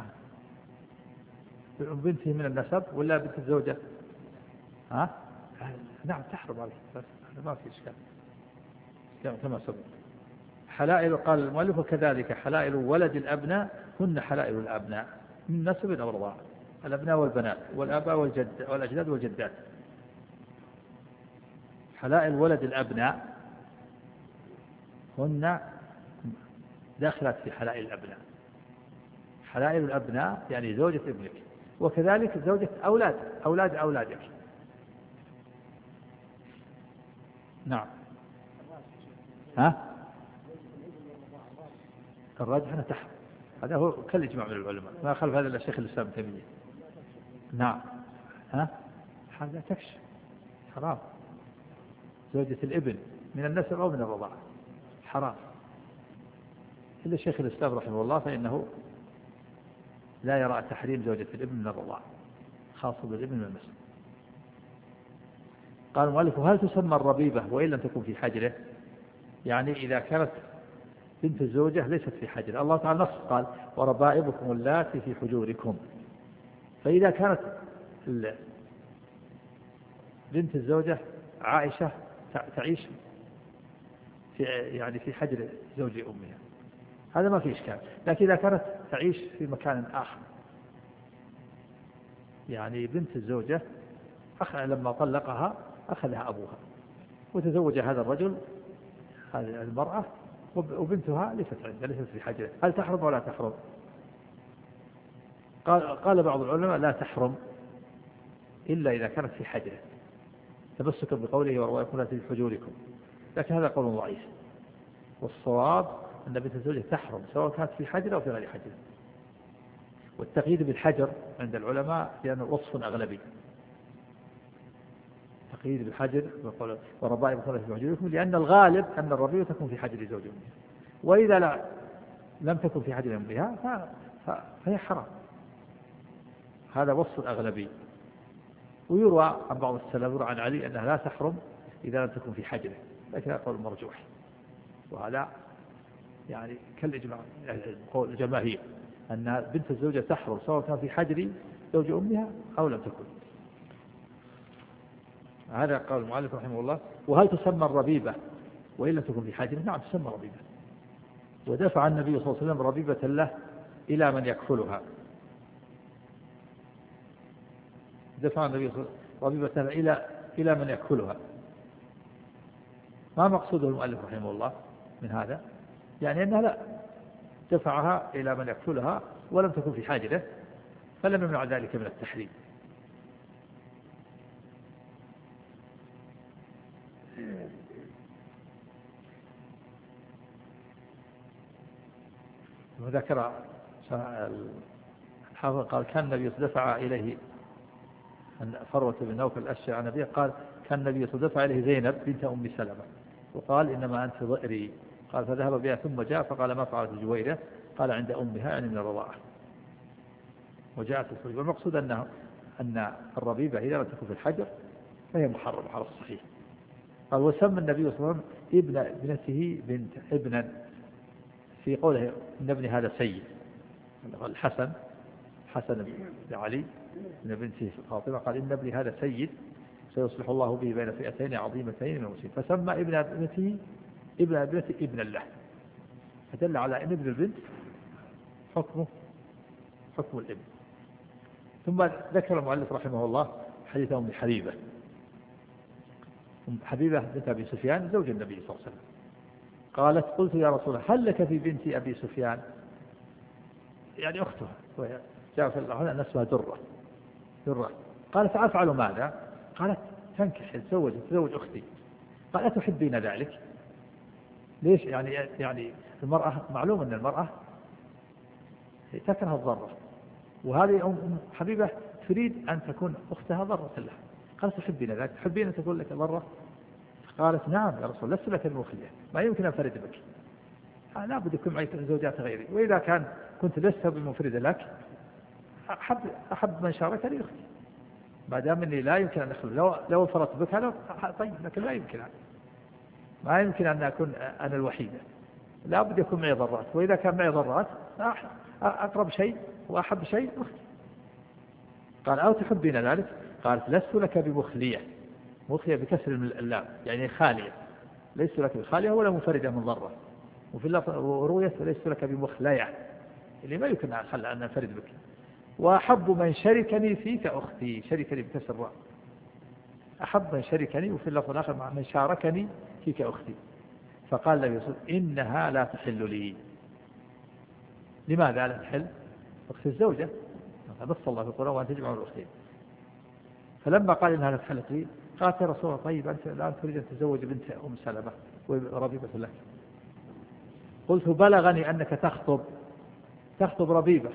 بنته من النسب ولا بنت الزوجة؟ ها؟ نعم تحرم عليه بس ما في إشكال كما سبق. حلائل قال المؤلف وكذلك حلائل ولد الأبناء هن حلائل الأبناء من نسب أو رضاع، الأبناء والبنات والآباء والجد والأجداد والجدات. حلائل ولد الأبناء هن داخلت في حلائل الأبناء. حلائل الأبناء يعني زوجة ابنك، وكذلك زوجة أولاد أولاد أولادك. نعم. ها؟ الراجح أنه تحرم، هذا هو كالإجماع من العلماء، ما خلف هذا إلا الشيخ الإسلام ابن تيمية. نعم. ها؟ هذا تكش حرام. زوجة الابن من النسب أو من الرضاعة حرام. إلا شيخ الإسلام رحمه الله فإنه لا يرى تحريم زوجة الابن من الرضاع، خاصة بالابن من المسلم. قال المؤلف: هل تسمى الربيبة وإن لم تكن في حجره؟ يعني إذا كانت بنت الزوجة ليست في حجره. الله تعالى نص قال: وربائبكم اللاتي في حجوركم. فإذا كانت بنت الزوجة عائشة تعيش في يعني في حجر زوج أمها هذا ما في إشكال، لكن إذا كانت تعيش في مكان آخر، يعني بنت الزوجة لما طلقها أخذها أبوها وتزوج هذا الرجل هذه المرأة وبنتها ليست عنده ليست في حجره، هل تحرم ولا تحرم؟ قال, قال بعض العلماء: لا تحرم إلا إذا كانت في حجره، تمسكا بقوله: وربائبكم اللاتي في حجوركم. لكن هذا قول ضعيف، والصواب أن بنت الزوجة تحرم سواء كانت في حجر أو في غير حجر. والتقييد بالحجر عند العلماء لأنه وصف أغلبي، تقييد بالحجر وربائبكم اللاتي في حجوركم، لأن الغالب أن الربيبة تكون في حجر زوج أمها، وإذا لا لم تكن في حجر أمها فهي حرام. هذا وصف أغلبي. ويروى عن بعض السلف يروى عن علي أنها لا تحرم إذا لم تكن في حجره، لكن هذا قول مرجوح، وهذا يعني كالإجماع قول الجماهير أن بنت الزوجة تحرم سواء كان في حجر زوج أمها أو لم تكن. هذا قول المؤلف رحمه الله. وهل تسمى الربيبة وإن لم تكن في حجر؟ نعم تسمى ربيبة. ودفع النبي صلى الله عليه وسلم ربيبة له إلى من يكفلها، دفع النبي ربيبة له إلى إلى من يكفلها. ما مقصوده المؤلف رحمه الله من هذا؟ يعني أنها لا دفعها إلى من يكفلها ولم تكن في حاجره، فلم يمنع ذلك من التحريم. وذكر الحافظ قال: كان النبي دفع إليه فروة بن نوفل الأشجعي عن أبيه قال: كان النبي دفع إليه زينب بنت أم سلمة وقال: إنما أنت ضئري. قال: فذهب بها ثم جاء فقال: ما فعلت جويرة؟ قال: عند أمها يعني من الرضاعة. وجاءت الربيبة. والمقصود أنه أن الربيبة إذا لم تكن في الحجر فهي محرمة على الصحيح. قال: وسمى النبي صلى الله عليه وسلم ابن ابنته بنت ابنا، في قوله: إن ابني هذا سيد. الحسن حسن بن علي من بنته فاطمة قال: إن ابني هذا سيد سيصلح الله به بين فئتين عظيمتين من المسلمين. فسمى ابن ابنته ابن ابنته ابنا له، فدل على أن ابن البنت حكمه حكم الابن. ثم ذكر المؤلف رحمه الله حديث أم حبيبة. أم حبيبة بنت أبي سفيان زوج النبي صلى الله عليه وسلم. قالت: قلت يا رسول الله هل لك في بنت أبي سفيان؟ يعني أختها، وهي جاء في الله أن اسمها درة درة. قالت: أفعل ماذا؟ قالت: تنكح تزوج تزوج أختي. قال: أتحبين ذلك؟ ليش؟ يعني يعني المرأة معلوم أن المرأة تكره الضرة، وهذه أم حبيبة تريد أن تكون أختها ضرة لها. قالت: تحبين ذلك؟ تحبين أن تكون لك ضرة؟ قالت: نعم يا رسول الله، لست لك المخلية، ما يمكن أن أنفرد بك، لا بد يكون معي زوجات غيري، وإذا كان كنت لست بمفرد لك أحب أحب من شاركني أختي، ما دام أني لا يمكن أن أخلو. لو لو فرطت بك لو طيب، لكن لا يمكن أن. ما يمكن أن أكون أنا الوحيدة، لا بد يكون معي ضرات، وإذا كان معي ضرات أقرب شيء وأحب شيء أختي. قال: أو تحبين ذلك؟ قالت: لست لك بمخلية. مخلية بكسر اللام يعني خالية، ليس لك بخالية ولا منفردة من ضرة. وفي اللفظ رؤية: ليس لك بمخلية، اللي ما يمكن أن أنفرد بك. وأحب من شركني فيك أختي، شركني بكسر الراء، أحب من شركني. وفي اللفظ الآخر: مع من شاركني فيك أختي. فقال النبي صلى الله عليه وسلم: إنها لا تحل لي. لماذا لا تحل؟ أخت الزوجة، نص الله في القرآن: وأن تجمعوا الأختين. فلما قال إنها لا تحل لي قالت: يا رسول الله طيب أنت الآن تريد أن تتزوج بنت أم سلمة وربيبة لك. قلت: بلغني أنك تخطب تخطب ربيبة.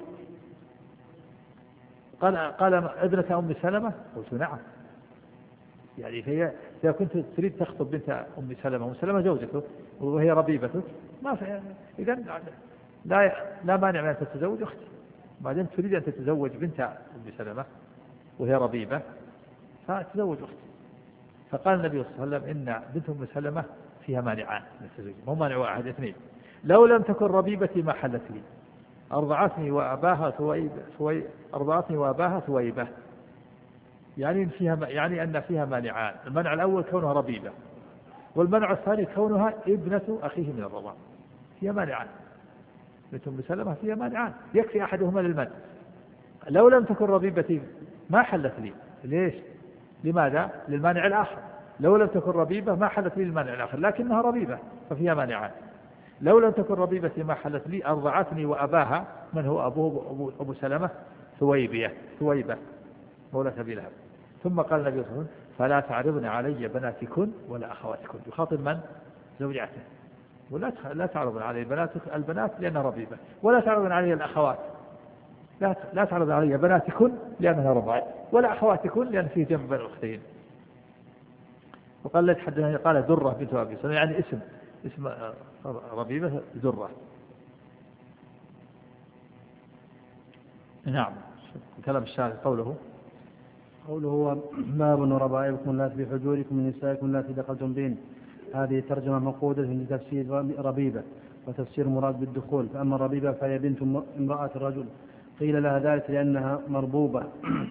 قال قال ابنة أم سلمة؟ قلت: نعم. يعني هي إذا كنت تريد تخطب بنت أم سلمة، أم سلمة زوجته وهي ربيبتك، ما في إذن لا لا مانع من أن تتزوج أختي، بعدين تريد أن تتزوج بنت أم سلمة وهي ربيبة فتزوج أختي. فقال النبي صلى الله عليه وسلم إن بنت أم سلمة فيها مانعان من التزوج، مو مانع واحد اثنين. لو لم تكن ربيبتي ما حلت لي، أرضعتني وأباها ثويبة، أرضعتني وأباها ثويبة، يعني فيها يعني أن فيها مانعان. المنع الأول كونها ربيبة، والمنع الثاني كونها ابنة أخيه من الرضاع، فيها مانعان. بنت أم سلمة فيها مانعان يكفي أحدهما للمنع. لو لم تكن ربيبتي ما حلت لي، ليش؟ لماذا؟ للمانع الآخر. لو لم تكن ربيبة ما حلت لي المانع الآخر، لكنها ربيبة ففيها مانعان. لو لم تكن ربيبتي ما حلت لي، أرضعتني وأباها، من هو أبوه أبو, أبو سلمة؟ ثويبية ثويبة مولى أبي لهب. ثم قال النبي صلى الله عليه وسلم فلا تعرضن علي بناتكن ولا أخواتكن، يخاطب من؟ زوجاته. ولا لا تعرضن علي البنات البنات لأنها ربيبة، ولا تعرضن علي الأخوات، لا لا تعرضن علي بناتكن لأنها رضعت، ولا أخواتكن لأن فيه جنب بين الأختين. وقال لك حدثني قال درة بنت أبي سلمة، يعني اسم اسم ربيبة درة. نعم. كلام الشاعر قوله قوله هو باب ربائبكم اللاتي في حجوركم من نسائكم اللاتي دخلتم بهن. هذه ترجمة مقودة لتفسير ربيبة وتفسير مراد بالدخول. فأما الربيبة فهي بنت امرأة الرجل، قيل لها ذلك لأنها مربوبة،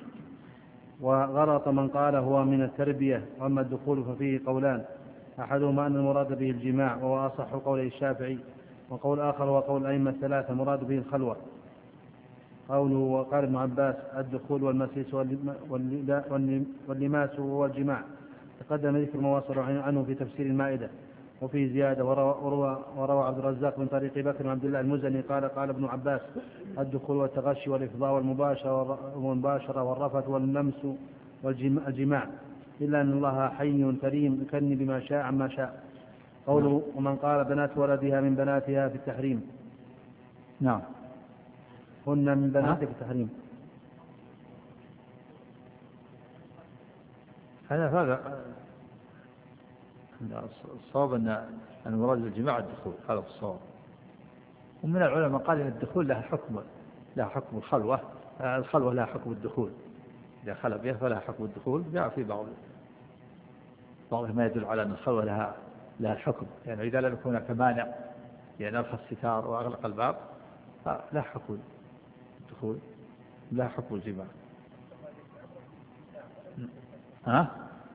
وغلط من قال هو من التربية. وأما الدخول ففيه قولان، أحدهما أن المراد به الجماع وهو أصح قول الشافعي، وقول آخر هو قول الأئمة الثلاثة مراد به الخلوة. قوله وقال ابن عباس الدخول والمسيس واللماس والجماع. تقدم ذكر ما وصل عنه في تفسير المائدة. وفي زيادة وروى, وروى عبد الرزاق من طريق بكر بن عبد الله المزني قال قال ابن عباس الدخول والتغشي والإفضاء والمباشرة والرفث واللمس والجماع، إلا أن الله حي كريم يكني بما شاء عما شاء. قوله ومن قال بنات ولدها من بناتها في التحريم. نعم. هن من بناتك في التحريم. هذا هذا الصواب أن المراد بالجماع الدخول، هذا الصواب. ومن العلماء قال أن الدخول لها حكم لها حكم الخلوة، الخلوة لها حكم الدخول، إذا خلى بها فلها حكم الدخول. جاء في بعض بعض ما يدل على أن الخلوة لها لها الحكم، يعني إذا لم يكن كمانع يعني أرخى الستار وأغلق الباب فلا حكم الدخول، لا حكم الجماع. ها؟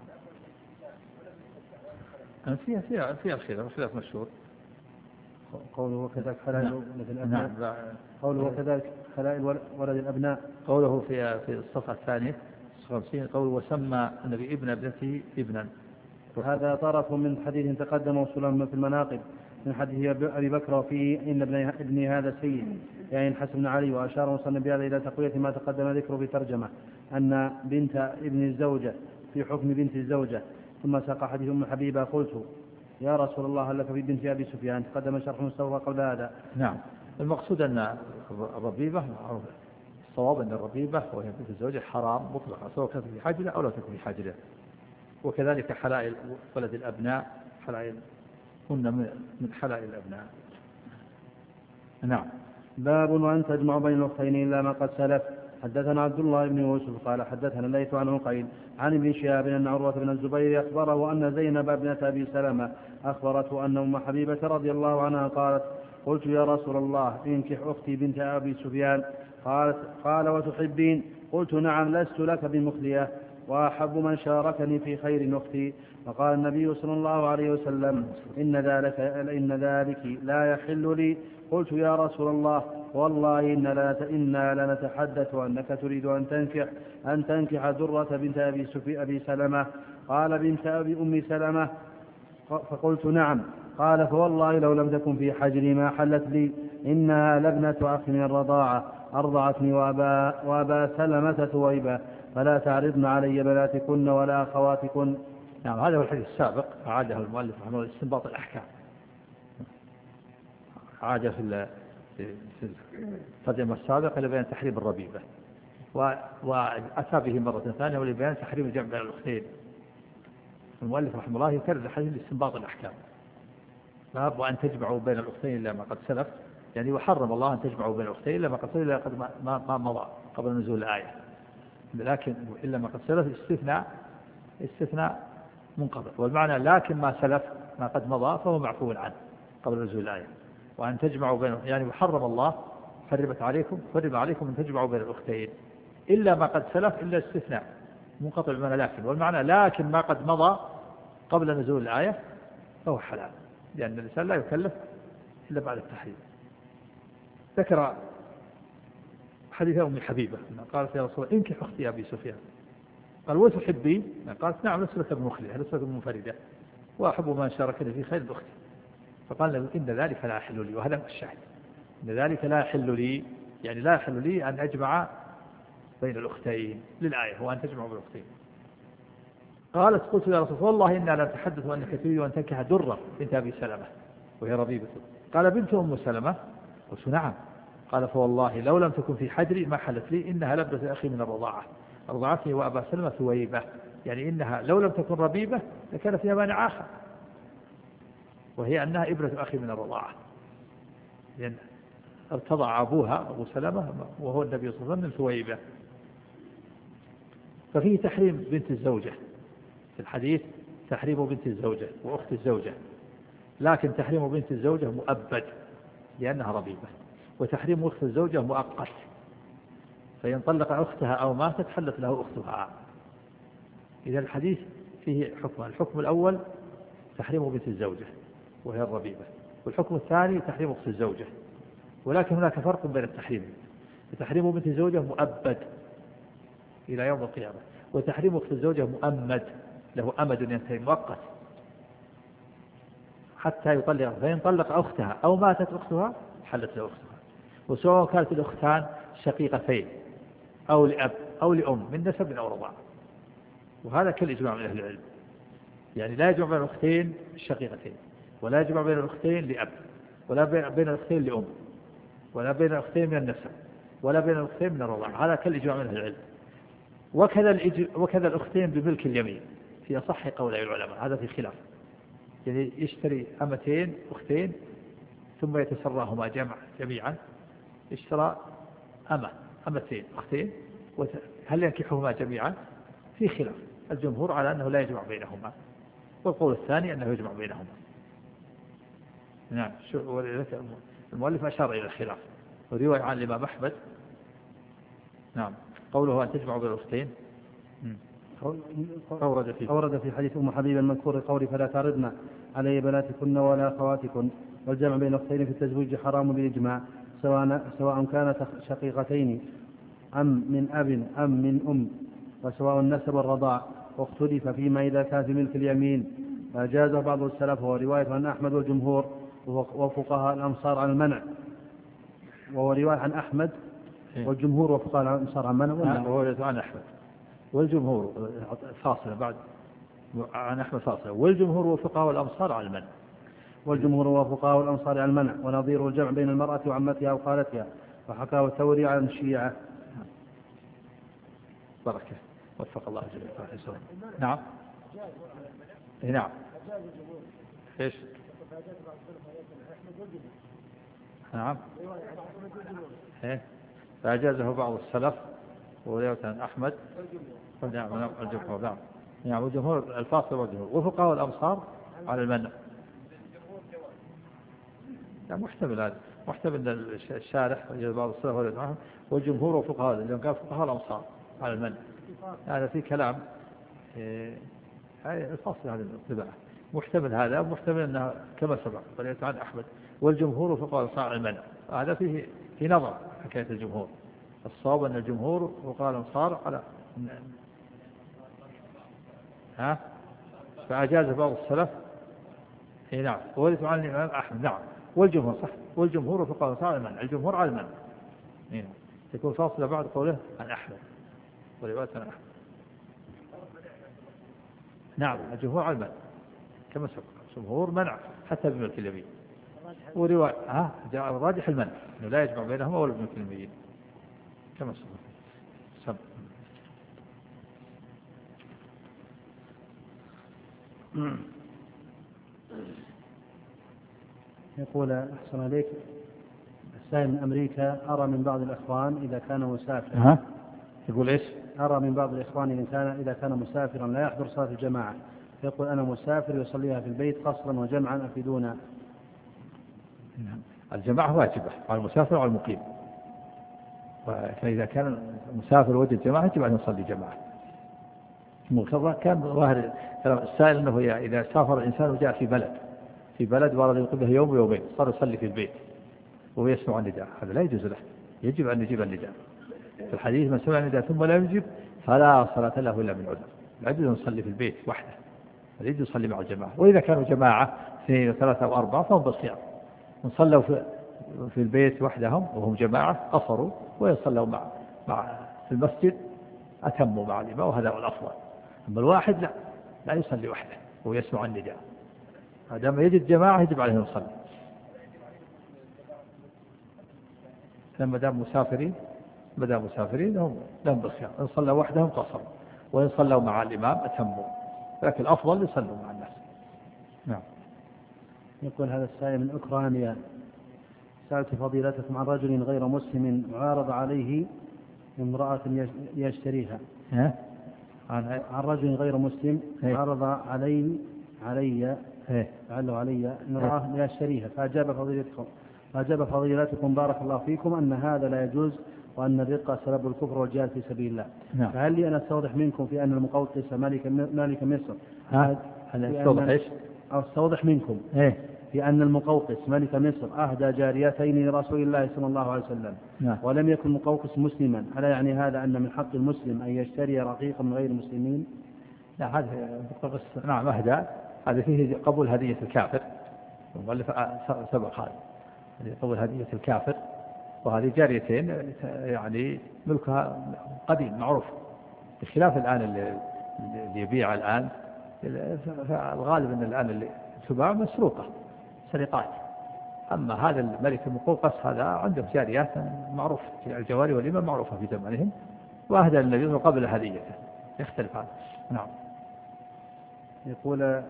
فيها فيها فيها الخلاف خلاف مشهور. قوله وكذلك خلائل ولد الأبناء. نعم. قوله وكذلك خلائل ولد الأبناء. قوله في في الصفحة الثانية خمسين قوله وسمى النبي ابن ابنته ابنا. هذا طرف من حديث تقدم وصولا في المناقب من حديث أبي بكر وفيه إن ابني هذا سيد يعني الحسن بن علي. وأشار مصنف بهذا إلى تقوية ما تقدم ذكره في ترجمة أن بنت ابن الزوجة في حكم بنت الزوجة. ثم ساق حديث أم حبيبة قلت يا رسول الله هل لك في بنت أبي سفيان؟ تقدم شرح مستوى قبل هذا. نعم. المقصود أن الربيبة الصواب أن الربيبة وهي بنت الزوجة حرام مطلقا سواء كانت في حاجة أو لا تكون في حاجة، وكذلك حلائل ولد الأبناء حلائل هن من حلائل الأبناء. نعم. باب وأن تجمع بين الأختين إلا ما قد سلف. حدثنا عبد الله بن يوسف قال حدثنا الليث عن عقيل عن ابن شهاب أن عروة بن الزبير أخبره أن زينب ابنة أبي سلمة أخبرته أن أم حبيبة رضي الله عنها قالت قلت يا رسول الله انكح أختي بنت أبي سفيان. قالت قال وتحبين؟ قلت نعم لست لك بمخلية وأحب من شاركني في خير أختي. فقال النبي صلى الله عليه وسلم إن ذلك, إن ذلك لا يحل لي. قلت يا رسول الله والله إنا لنتحدث أنك تريد أن تنكح أن تنكح درة بنت أبي, سفي أبي سلمة. قال بنت أبي أم سلمة؟ فقلت نعم. قال فوالله لو لم تكن في حجري ما حلت لي، إنها لابنة أخ من الرضاعة أرضعتني وأبا, وأبا سلمة ثويبة، فلا تعرضن علي بناتكن ولا أخواتكن. نعم. هذا هو الحديث السابق أعاده المؤلف رحمه الله استنباط الأحكام، عاد في الترجمة السابقة لبيان تحريم الربيبة، وأتى به مرة ثانية ولبيان تحريم الجمع بين الأختين. المؤلف رحمه الله يكرر الحديث لاستنباط الأحكام. باب وأن تجمعوا بين الأختين إلا ما قد سلف، يعني وحرم الله أن تجمعوا بين الأختين إلا ما قد إلا قد ما, ما مضى قبل نزول الآية، لكن إلا ما قد سلف استثناء استثناء منقطع، والمعنى لكن ما سلف ما قد مضى فهو معفو عنه قبل نزول الآية. وأن تجمعوا بين يعني وحرم الله حرمت عليكم حرم عليكم أن تجمعوا بين الأختين إلا ما قد سلف إلا استثناء منقطع بمعنى لكن، والمعنى لكن ما قد مضى قبل نزول الآية فهو حلال، لأن الإنسان لا يكلف إلا بعد التحريم. ذكر حديث أم حبيبة قالت يا رسول الله انكح أختي أبي سفيان، قال وتحبين؟ قالت نعم لست بمخلة لست بمنفردة وأحب من شاركني في خير أختي. فقال له إن ذلك لا يحل لي، وهذا الشاهد، إن ذلك لا يحل لي يعني لا يحل لي أن أجمع بين الأختين للآية وأن تجمع بين الأختين. قالت قلت يا رسول الله والله إنا لنتحدث أنك تريد أن تنكح درة بنت أبي سلمة وهي ربيبة. قال بنت أم سلمة؟ قلت نعم. قال فوالله لو لم تكن في حجري ما حلت لي، إنها لبنة أخي من الرضاعة أرضعتني وأبا سلمة ثويبة، يعني إنها لو لم تكن ربيبة لكان فيها مانع آخر، وهي أنها ابنة أخي من الرضاعة، لأن ارتضع أبوها أبو سلمة وهو النبي صلى الله عليه وسلم من ثويبة. ففيه تحريم بنت الزوجة في الحديث، تحريم بنت الزوجة وأخت الزوجة، لكن تحريم بنت الزوجة مؤبد لأنها ربيبة، وتحريم أخت الزوجة مؤقت، فإن طلق أختها أو ماتت حلت له أختها. إذا الحديث فيه حكمان، الحكم الأول تحريم بنت الزوجة وهي الربيبة، والحكم الثاني تحريم أخت الزوجة، ولكن هناك فرق بين التحريم، تحريم بنت الزوجة مؤبد إلى يوم القيامة، وتحريم أخت الزوجة مؤمد له أمد ينتهي مؤقت حتى يطلق، فإن طلق أختها أو ماتت أختها حلت له أختها، وسواء كانت الأختان شقيقتين أو لأب أو لأم من نسب أو رضاع، وهذا كل إجماع من أهل العلم، يعني لا يجمع بين الأختين الشقيقتين، ولا يجمع بين الأختين لأب، ولا بين الأختين لأم، ولا بين الأختين من النسب، ولا بين الأختين من الرضاع، هذا كل إجماع من أهل العلم. وكذا الإج... وكذا الأختين بملك اليمين في أصح قولي العلماء، هذا في خلاف، يعني يشتري أمتين أختين ثم يتسراهما جمع جميعا، اشترى أمة أمتين أختين وت... هل ينكحهما جميعا؟ في خلاف، الجمهور على أنه لا يجمع بينهما، والقول الثاني أنه يجمع بينهما. نعم، المؤلف أشار إلى الخلاف، ورواية عن الإمام أحمد نعم قوله أن تجمع بين الأختين أورد في أورد في حديث أم حبيبة المذكور قولي فلا تعرضن علي بناتكن ولا أخواتكن، والجمع بين الأختين في التزويج حرام بالإجماع، سواء سواء كانت شقيقتين أم من أب أم من أم، وسواء النسب الرضاع، واختلف فيما إذا كان في ملك اليمين، فأجازه بعض السلف، وهو رواية عن أحمد والجمهور وفقهاء الأمصار عن المنع، وهو رواية عن أحمد والجمهور وفقهاء الأمصار عن المنع، وهو رواية عن أحمد والجمهور فاصلة بعد عن أحمد فاصلة، والجمهور وفقهاء الأمصار عن المنع، والجمهور وفقهاء الأمصار عن المنع، ونظير الجمع بين المرأة وعمتها وخالتها، وحكاه الثوري عن الشيعة. بركة وفق الله جميعا. نعم نعم ايش نعم ايه فأجازه بعض السلف ورواية عن أحمد نعم الجمهور نعم نعم والجمهور الفاصل والجمهور وفقهاء الأمصار على المنع. يعني محتمل هذا، محتمل الشارح بعض السلف ورواية عنه والجمهور وفقهاء لأن قال فقهاء الأمصار على المنع، هذا في كلام هاي الفاصل هذه الطباعة، محتمل هذا محتمل أنها كما سبق وليس عن أحمد والجمهور وفقهاء الأمصار على المنع، هذا فيه في نظر حكاية الجمهور، الصواب أن الجمهور وفقهاء الأمصار على ها فأجاز بعض السلف اي نعم ورث عن الإمام أحمد نعم والجمهور صح والجمهور وفقهاء الأمصار على المنع، الجمهور على المنع نعم. تكون فاصلة بعد قوله عن أحمد ورواية عن أحمد نعم الجمهور على المنع كما سبق، الجمهور منع حتى بملك اليمين، ورواية ها الراجح المنع انه لا يجمع بينهما ولا بملك اليمين كما سبق. سب يقول أحسن عليك السائل من أمريكا: أرى من بعض الإخوان إذا كان مسافرا ها يقول إيش؟ أرى من بعض الإخوان إذا كان إذا كان مسافرا لا يحضر صلاة الجماعة، يقول أنا مسافر يصليها في البيت قصرا وجمعا أفيدونا. الجماعة واجبة على المسافر وعلى المقيم، فإذا كان المسافر وجد جماعة يجب أن يصلي جماعة. كان ظاهر كلام السائل أنه إذا سافر الإنسان وجاء في بلد في بلد ورد يقيمه يوم ويومين صار يصلي في البيت وهو يسمع النداء، هذا لا يجوز له، يجب أن يجيب النداء. في الحديث: من سمع النداء ثم لا يجيب فلا صلاة له إلا من عذر. لا يجوز أن يصلي في البيت وحده، لا يجوز يصلي مع الجماعة. وإذا كانوا جماعة اثنين وثلاثة وأربعة فهم بالخيار، من صلوا في في البيت وحدهم وهم جماعة قصروا، ويصلوا مع مع في المسجد أتموا مع الإمام، وهذا هو الأفضل. أما الواحد لا لا يصلي وحده وهو يسمع النداء، عندما يجد جماعة يجب عليه يصلي. لما دام مسافرين ما دام مسافرين هم لهم بالخيار، إن صلوا وحدهم قصروا، وإن صلوا مع الإمام أتموا، لكن الأفضل يصلوا مع الناس. نعم. يقول هذا السائل من أوكرانيا: سألت فضيلتكم عن رجل غير مسلم عارض عليه امرأة يشتريها. ها؟ عن عن رجل غير مسلم عرض علي علي لعله علي امرأة يشتريها، فأجاب فضيلتكم فأجاب فضيلتكم بارك الله فيكم أن هذا لا يجوز، وأن الرقة سبب الكفر والجهاد في سبيل الله. نعم. فهل لي أن أستوضح منكم في أن المقوقس مالك مالك مصر ها؟ هل أستوضح إيش؟ أو أستوضح منكم إيه؟ في أن المقوقس ملك مصر أهدى جاريتين لرسول الله صلى الله عليه وسلم. نعم. ولم يكن مقوقس مسلما، ألا يعني هذا أن من حق المسلم أن يشتري رقيقا من غير المسلمين؟ لا، هذا مقوقس نعم أهدى، هذا فيه قبول هدية الكافر، والمؤلف سبق هذا قبول هدية الكافر. وهذه جاريتين يعني ملكها قديم معروف، بخلاف الآن اللي يبيع الآن، فالغالب أن الآن اللي تباع مسروقة سرقات. أما هذا الملك المقوقس هذا عنده جاريات معروف، الجواري والإمام معروفة في زمانهم، وأهدى النبي قبل هديته، يختلف هذا. نعم. يقول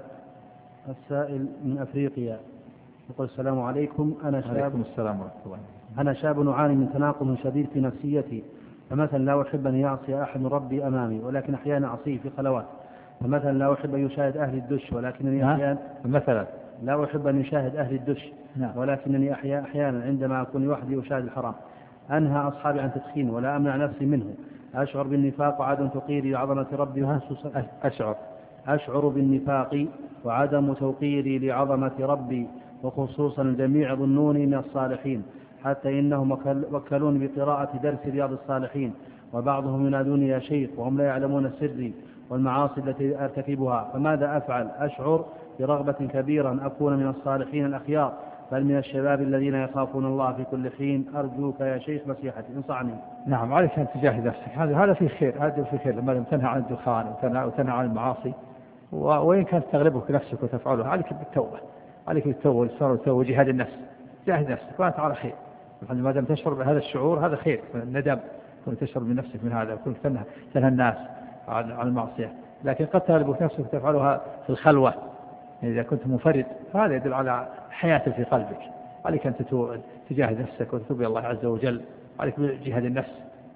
السائل من أفريقيا: يقول السلام عليكم، أنا شاب عليكم السلام ورحمة الله. أنا شاب أعاني من تناقض شديد في نفسيتي، فمثلا لا أحب أن يعصي أحد ربي أمامي ولكن أحيانا أعصيه في خلوات، فمثلا لا أحب أن يشاهد أهل الدش ولكنني أحيانا مثلا لا أحب أن يشاهد أهل الدش نعم. ولكنني أحيانا عندما أكون لوحدي أشاهد الحرام، أنهى أصحابي عن تدخين ولا أمنع نفسي منه، أشعر بالنفاق وعدم توقيري لعظمة ربي وخصوصا أشعر أشعر بالنفاق وعدم توقيري لعظمة ربي، وخصوصا الجميع يظنوني من الصالحين، حتى إنهم وكلوني بقراءة درس رياض الصالحين، وبعضهم ينادوني يا شيخ وهم لا يعلمون سري والمعاصي التي أرتكبها، فماذا أفعل؟ أشعر برغبة كبيرة أن أكون من الصالحين الأخيار، بل من الشباب الذين يخافون الله في كل حين، أرجوك يا شيخ نصيحتي، انصحني. نعم، عليك أن تجاهد نفسك، هذا هذا في خير، هذا في خير لما لم تنهى عن الدخان وتنهى عن المعاصي، وإن كانت تغلبك نفسك وتفعلها، عليك بالتوبة، عليك بالتوبة والصبر وجهاد النفس، جاهد نفسك وأنت على خير. ما دام تشعر بهذا الشعور هذا خير، الندم، كنت تشعر من نفسك من هذا، كنت تنهى تنهى الناس عن عن المعصية، لكن قد تغلبك نفسك وتفعلها في الخلوة إذا كنت منفرد، فهذا يدل على حياة في قلبك. عليك أن تجاهد نفسك وتتوب إلى الله عز وجل، عليك بجهاد النفس،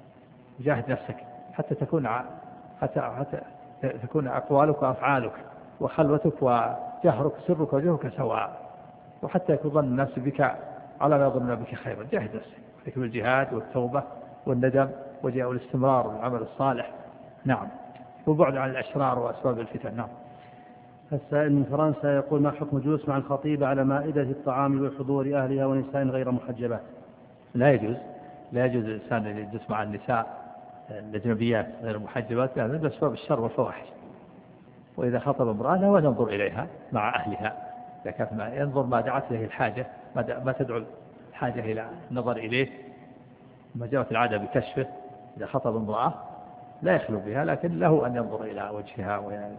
جاهد نفسك حتى تكون حتى حتى تكون أقوالك وأفعالك وخلوتك وجهرك سرك وجهرك سواء، وحتى يكون ظن الناس بك على ما يظن بك خيرا. جاهد نفسك، عليك بالجهاد والتوبة والندم والاستمرار والعمل الصالح. نعم، وبعد عن الأشرار وأسباب الفتن. نعم. السائل من فرنسا يقول: ما حكم الجلوس مع الخطيب على مائدة الطعام بحضور أهلها ونساء غير محجبات؟ لا يجوز، لا يجوز الإنسان أن يجلس مع النساء الأجنبيات غير المحجبات، لأن هذا أسباب الشر والفواحش. وإذا خطب امرأة لا ينظر إليها مع أهلها، إذا كانت ما ينظر ما دعت له الحاجة، ما تدعو الحاجة إلى النظر إليه، ما جاءت العادة بكشفه. إذا خطب امرأة لا يخلو بها، لكن له أن ينظر إلى وجهها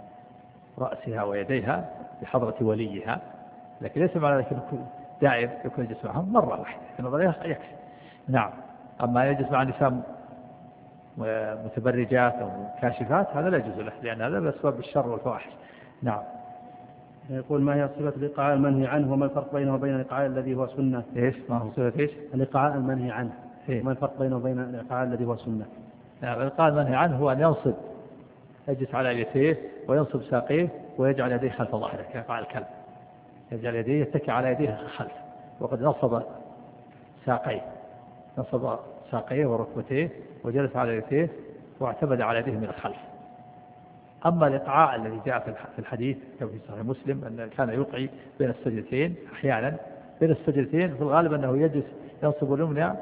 ورأسها ويديها بحضرة وليها، لكن ليس معنى ذلك دائم يكون يجلس معهم مرة واحدة، النظر يكفي. نعم. أما يجلس مع نساء متبرجات أو كاشفات هذا لا يجوز له، لأن هذا بأسباب الشر والفواحش. نعم. يقول ما هي صفة الإيقاع المنهي عنه وما الفرق بينه وبين الإيقاع الذي هو سنة؟ إيش ما هو صفة إيش؟ الإيقاع المنهي عنه إيه؟ وما الفرق بينه وبين الإيقاع الذي هو سنة؟ نعم الإيقاع المنهي عنه هو أن ينصب يجلس على يديه وينصب ساقيه ويجعل يديه خلف ظهره كإيقاع الكلب، يجعل يديه يتكي على يديه خلف، وقد نصب ساقيه نصب ساقيه وركبتيه وجلس على يديه واعتمد على يديه من الخلف. أما الإقعاء الذي جاء في الحديث كما في صحيح مسلم أن كان يقعي بين السجدتين أحيانا بين السجدتين، في الغالب أنه يجلس ينصب اليمنى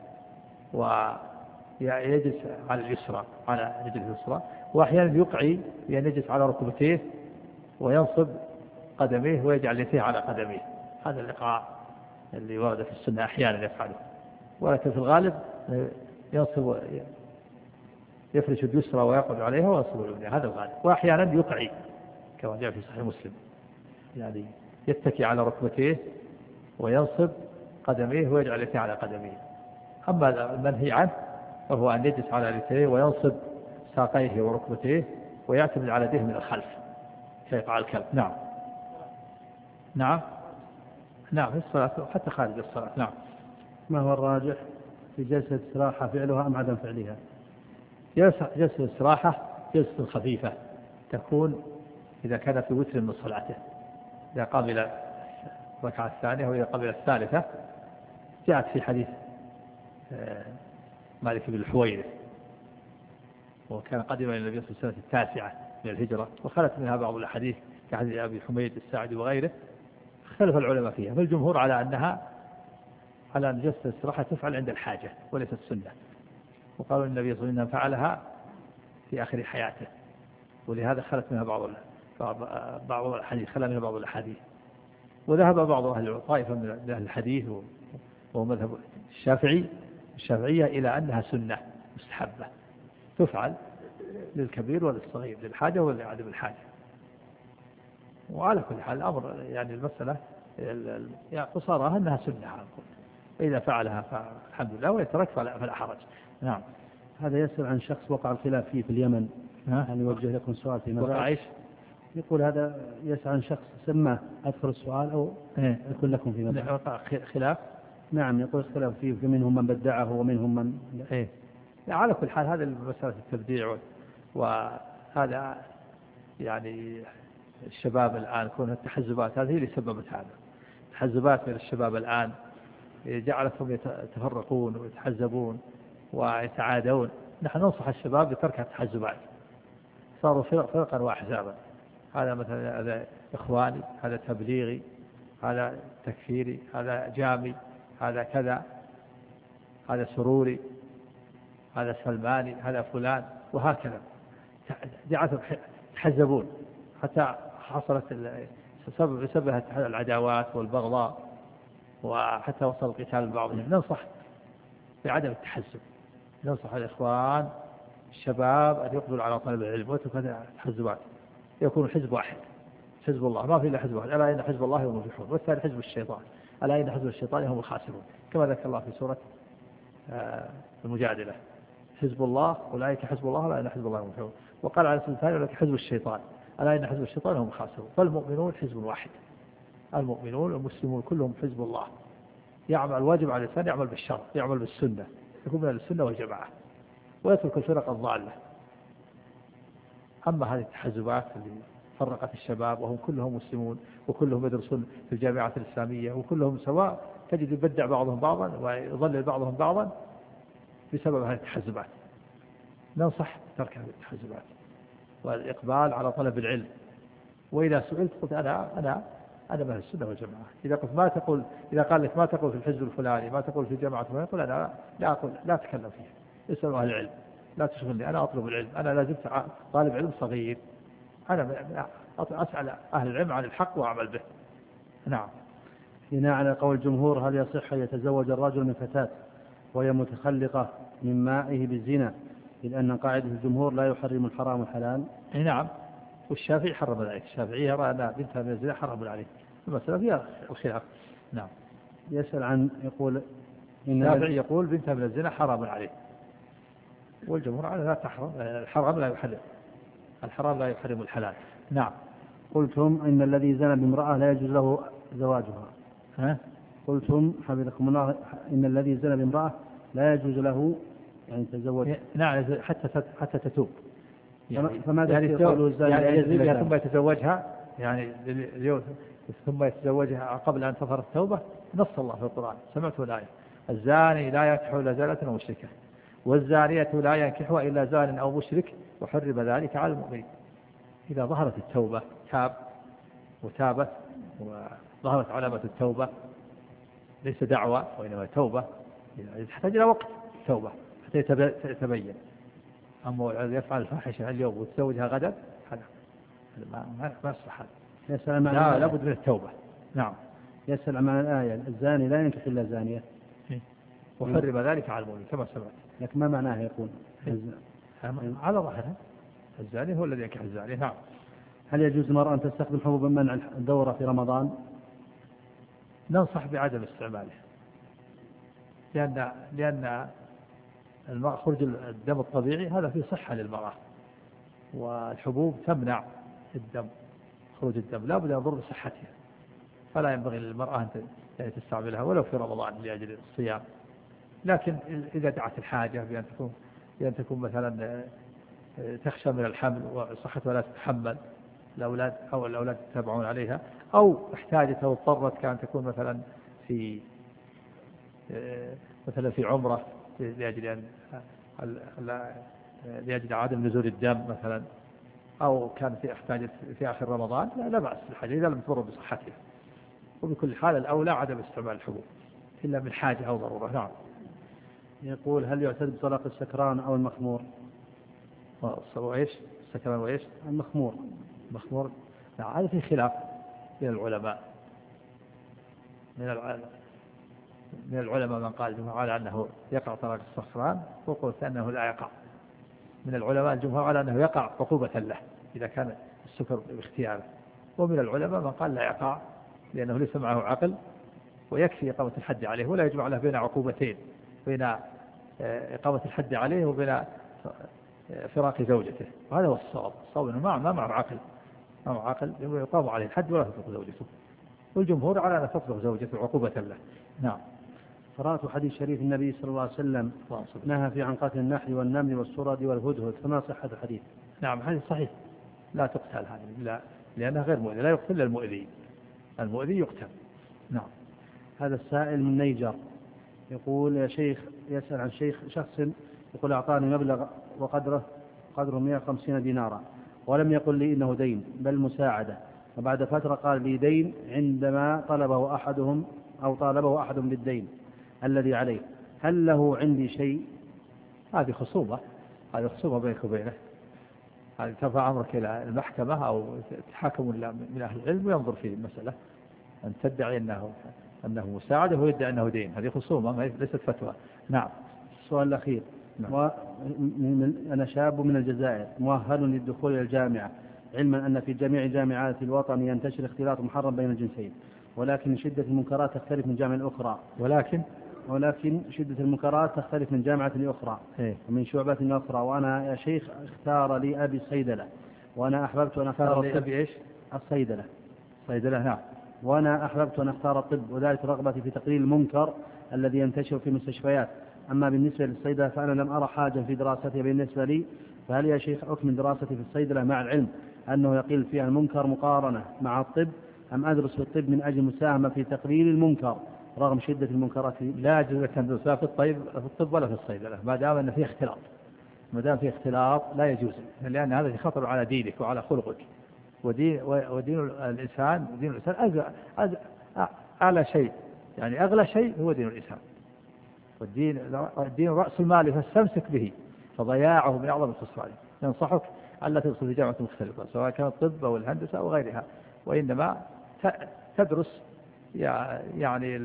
ويجلس على اليسرى على رجل اليسرى، وأحيانا يقعي بأن يجلس على ركبتيه وينصب قدميه ويجعل يديه على قدميه. هذا الإقعاء اللي ورد في السنة أحيانا يفعله، ولكن في الغالب ينصب يفرش اليسرى ويقعد عليها وينصب اليمنى، هذا الغالب. وأحيانا يقعي كما جاء في صحيح مسلم، يعني يتكي على ركبتيه وينصب قدميه ويجعل يديه على قدميه. أما المنهي عنه فهو أن يجلس على رجليه وينصب ساقيه وركبتيه ويعتمد على يديه من الخلف كيقع الكلب. نعم نعم نعم في الصلاة حتى خارج الصلاة. نعم. ما هو الراجح في جلسة استراحة فعلها أم عدم فعلها؟ جلسة الاستراحة جلسة خفيفة تكون إذا كان في وتر من صلاته، إذا قام إلى الركعة الثانية وإذا قام إلى الثالثة، جاءت في حديث مالك بن الحويرث وكان قدم إلى النبي صلى الله عليه وسلم في السنة التاسعة من الهجرة، وخلت منها بعض الأحاديث كحديث أبي حميد الساعدي وغيره، اختلف العلماء فيها، فالجمهور على أنها على أن جلسة الاستراحة تفعل عند الحاجة وليست سنة، وقالوا النبي صلى الله عليه وسلم فعلها في آخر حياته، ولهذا خلت منها بعض بعض الحديث خلى منها بعض الأحاديث. وذهب بعض أهل طائفة من أهل الحديث وهو مذهب الشافعي الشافعية إلى أنها سنة مستحبة تفعل للكبير وللصغير، للحاجة ولعدم الحاجة. وعلى كل حال الأمر يعني المسألة يعني قصارها أنها سنة، إذا فعلها فالحمد لله، ويترك فلا حرج. نعم. هذا يسأل عن شخص وقع الخلاف فيه في اليمن، يعني يوجه لكم سؤال في ماذا؟ يقول هذا يسأل عن شخص سماه أذكر السؤال أو إيه؟ يكون لكم في ماذا؟ وقع خلاف. نعم يقول اختلاف فيه، فمنهم من بدعه ومنهم من إيه؟ على كل حال هذا مسألة التبديع، وهذا يعني الشباب الآن كون التحزبات هذه اللي سببت هذا، التحزبات من الشباب الآن جعلتهم يتفرقون ويتحزبون ويتعادون. نحن ننصح الشباب بترك التحزبات، صاروا فرقا وأحزابا، هذا مثلا هذا إخواني، هذا تبليغي، هذا تكفيري، هذا جامي، هذا كذا، هذا سروري، هذا سلماني، هذا فلان، وهكذا جعلتهم يتحزبون حتى حصلت سبب سبب العداوات والبغضاء، وحتى وصل القتال لبعضهم. ننصح بعدم التحزب، ننصح الإخوان الشباب أن يقبلوا على طلب العلم ويتركوا التحزبات، يكون حزب واحد، حزب الله، ما في إلا حزب واحد، ألا إن حزب الله هم المفلحون، والثاني حزب الشيطان، ألا إن حزب الشيطان هم الخاسرون، كما ذكر الله في سورة المجادلة، حزب الله أولئك حزب الله ألا إن حزب الله هم المفلحون، وقال على سبيل الثاني أولئك حزب الشيطان ألا إن حزب الشيطان هم الخاسرون. فالمؤمنون حزب واحد، المؤمنون والمسلمون كلهم حزب الله، يعمل الواجب على الإنسان يعمل بالشرع، يعمل بالسنة، يكون من السنة والجماعة، ويترك الفرق الضالة. أما هذه التحزبات اللي فرقت الشباب وهم كلهم مسلمون وكلهم يدرسون في الجامعات الإسلامية وكلهم سواء، تجد يبدع بعضهم بعضا ويضلل بعضهم بعضا بسبب هذه التحزبات. ننصح ترك هذه التحزبات والإقبال على طلب العلم. وإذا سئلت قلت أنا أنا أنا من السنة والجماعة. إذا قلت ما تقول، إذا قال لك ما تقول في الحزب الفلاني، ما تقول في الجامعة الفلانية، قل أنا لا أقول، لا أتكلم فيه، اسألوا أهل العلم، لا تشغلني، أنا أطلب العلم، أنا لازلت طالب علم صغير، أنا أسأل أهل العلم عن الحق وأعمل به. نعم. هنا على قول الجمهور هل يصح أن يتزوج الرجل من فتاة وهي متخلقة من مائه بالزنا، إذ أن قاعدة الجمهور لا يحرم الحرام الحلال؟ نعم، والشافعي حرم ذلك، الشافعي يرى أن بنتها من الزنا حرام عليه، المسألة فيها الخلاف. نعم. يسأل عن يقول إن الشافعي يقول بنتها من الزنا حرام عليه، والجمهور على لا تحرم، الحرام لا يحرم الحرام لا يحرم الحلال. نعم. قلتم إن الذي زنى بامرأة لا يجوز له زواجها. ها؟ قلتم حفظكم الله إن الذي زنى بامرأة لا يجوز له يعني تزوج. نعم حتى حتى تتوب. يعني فماذا يعني قوله الزاني يعني يزني ثم يتزوجها يعني ثم يتزوجها قبل أن تظهر التوبة. نص الله في القرآن سمعت الآية الزاني لا ينكح إلا زانية أو مشركة والزانية لا ينكحها إلا زان أو مشرك وحرم ذلك على المؤمنين. إذا ظهرت التوبة تاب وتابت وظهرت علامة التوبة ليس دعوة وإنما توبة تحتاج إلى وقت التوبة حتى يتبين. أما يفعل الفاحشة اليوم وتزوجها غدا هذا ما ما يصلح هذا. لا لابد من التوبة. نعم. يسأل عن الآية الزاني لا ينكح إلا زانية وحرم ذلك على المؤمن كما سمعت. لكن ما معناه يقول على ظاهره الزاني هو الذي ينكح الزانية. نعم. هل يجوز المرأة أن تستخدم حبوب منع الدورة في رمضان؟ ننصح بعدم استعماله لأن لأن خروج الدم الطبيعي هذا فيه صحة للمرأة والحبوب تمنع الدم خروج الدم لا بد أن يضر بصحتها فلا ينبغي للمرأة أن تستعملها ولو في رمضان لأجل الصيام. لكن إذا دعت الحاجة بأن تكون بأن تكون مثلا تخشى من الحمل وصحتها لا تتحمل الأولاد أو الأولاد يتابعون عليها أو احتاجت أو اضطرت كأن تكون مثلا في مثلا في عمرة لأجل أن لأجل عدم نزول الدم مثلا أو كانت في احتاجت في آخر رمضان لا, لا بأس بالحاجة إذا لم تضر بصحتها. وبكل حال الأولى عدم استعمال الحبوب إلا من حاجة أو ضرورة. نعم. يقول هل يعتد بطلاق السكران أو المخمور؟ وإيش السكران وإيش المخمور؟ مخمور. نعم هذا في خلاف من العلماء من العلماء من العلماء من قال الجمهور على أنه يقع طلاق السكران وقلت أنه لا يقع. من العلماء الجمهور على أنه يقع عقوبة له إذا كان السكر باختياره. ومن العلماء من قال لا يقع لأنه ليس معه عقل ويكفي إقامة الحد عليه ولا يجمع له بين عقوبتين بين إقامة الحد عليه وبين فراق زوجته. وهذا هو الصواب. الصواب أنه ما معه عقل ما معه عقل يقام عليه الحد ولا تطلق زوجته. والجمهور على أن تطلق زوجته عقوبة له. نعم. قرأت حديث شريف النبي صلى الله عليه وسلم نهى في عن قتل النحل والنمل والصرد والهدهد فما صحة الحديث؟ نعم حديث صحيح لا تقتل هذه لا لأنها غير مؤذية لا يقتل المؤذي المؤذي يقتل. نعم. هذا السائل من نيجر يقول يا شيخ يسأل عن شيخ شخص يقول أعطاني مبلغ وقدره قدره مئة وخمسين دينارا ولم يقل لي إنه دين بل مساعدة وبعد فترة قال لي دين عندما طلبه أحدهم أو طالبه أحدهم بالدين الذي عليه هل له عندي شيء؟ هذه خصومة هذه خصومة بينك وبينه. هذه ترفع أمرك إلى المحكمة أو تحاكم من أهل العلم وينظر في المسألة. أن تدعي أنه أنه مساعدة ويدعي أنه دين هذه خصومة ليست فتوى. نعم. السؤال الأخير. نعم. أنا شاب من الجزائر مؤهل للدخول إلى الجامعة علما أن في جميع جامعات الوطن ينتشر اختلاط محرم بين الجنسين ولكن شدة المنكرات تختلف من جامعة أخرى ولكن ولكن شدة المنكرات تختلف من جامعة لأخرى إيه؟ ومن شعبة أخرى. وأنا يا شيخ اختار لي أبي الصيدلة وأنا أحببت أن أختار لي أبي إيش الصيدلة صيدلة. نعم. وأنا أحببت أن أختار الطب وذلك رغبتي في تقليل المنكر الذي ينتشر في المستشفيات. أما بالنسبة للصيدلة فأنا لم أرى حاجة في دراستها بالنسبة لي. فهل يا شيخ حكم دراستي في الصيدلة مع العلم أنه يقل فيها المنكر مقارنة مع الطب أم أدرس في الطب من أجل مساهمة في تقليل المنكر رغم شدة المنكرات؟ لا يجوز أن تدرس لا في الطب في الطب ولا في الصيدلة ما دام أن فيه اختلاط ما دام فيه اختلاط لا يجوز لأن هذا خطر على دينك وعلى خلقك ودين ودين الإنسان دين الإنسان أغلى أعلى شيء يعني أغلى شيء هو دين الإنسان والدين الدين رأس المال فاستمسك به فضياعه من أعظم الخسران. ينصحك ألا تدرس في جامعة مختلفة سواء كانت الطب أو الهندسة أو غيرها وإنما تدرس يعني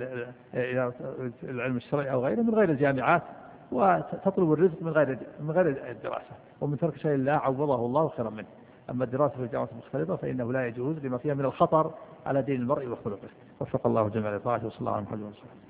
العلم الشرعي أو غيره من غير الجامعات وتطلب الرزق من غير من غير الدراسة ومن ترك شيء الله عوضه الله خيرا منه. أما الدراسة في الجامعات المختلفة فإنه لا يجوز لما فيها من الخطر على دين المرء وخلقه. وفق الله جميع الطاعات وصلى الله على محمد وسلم.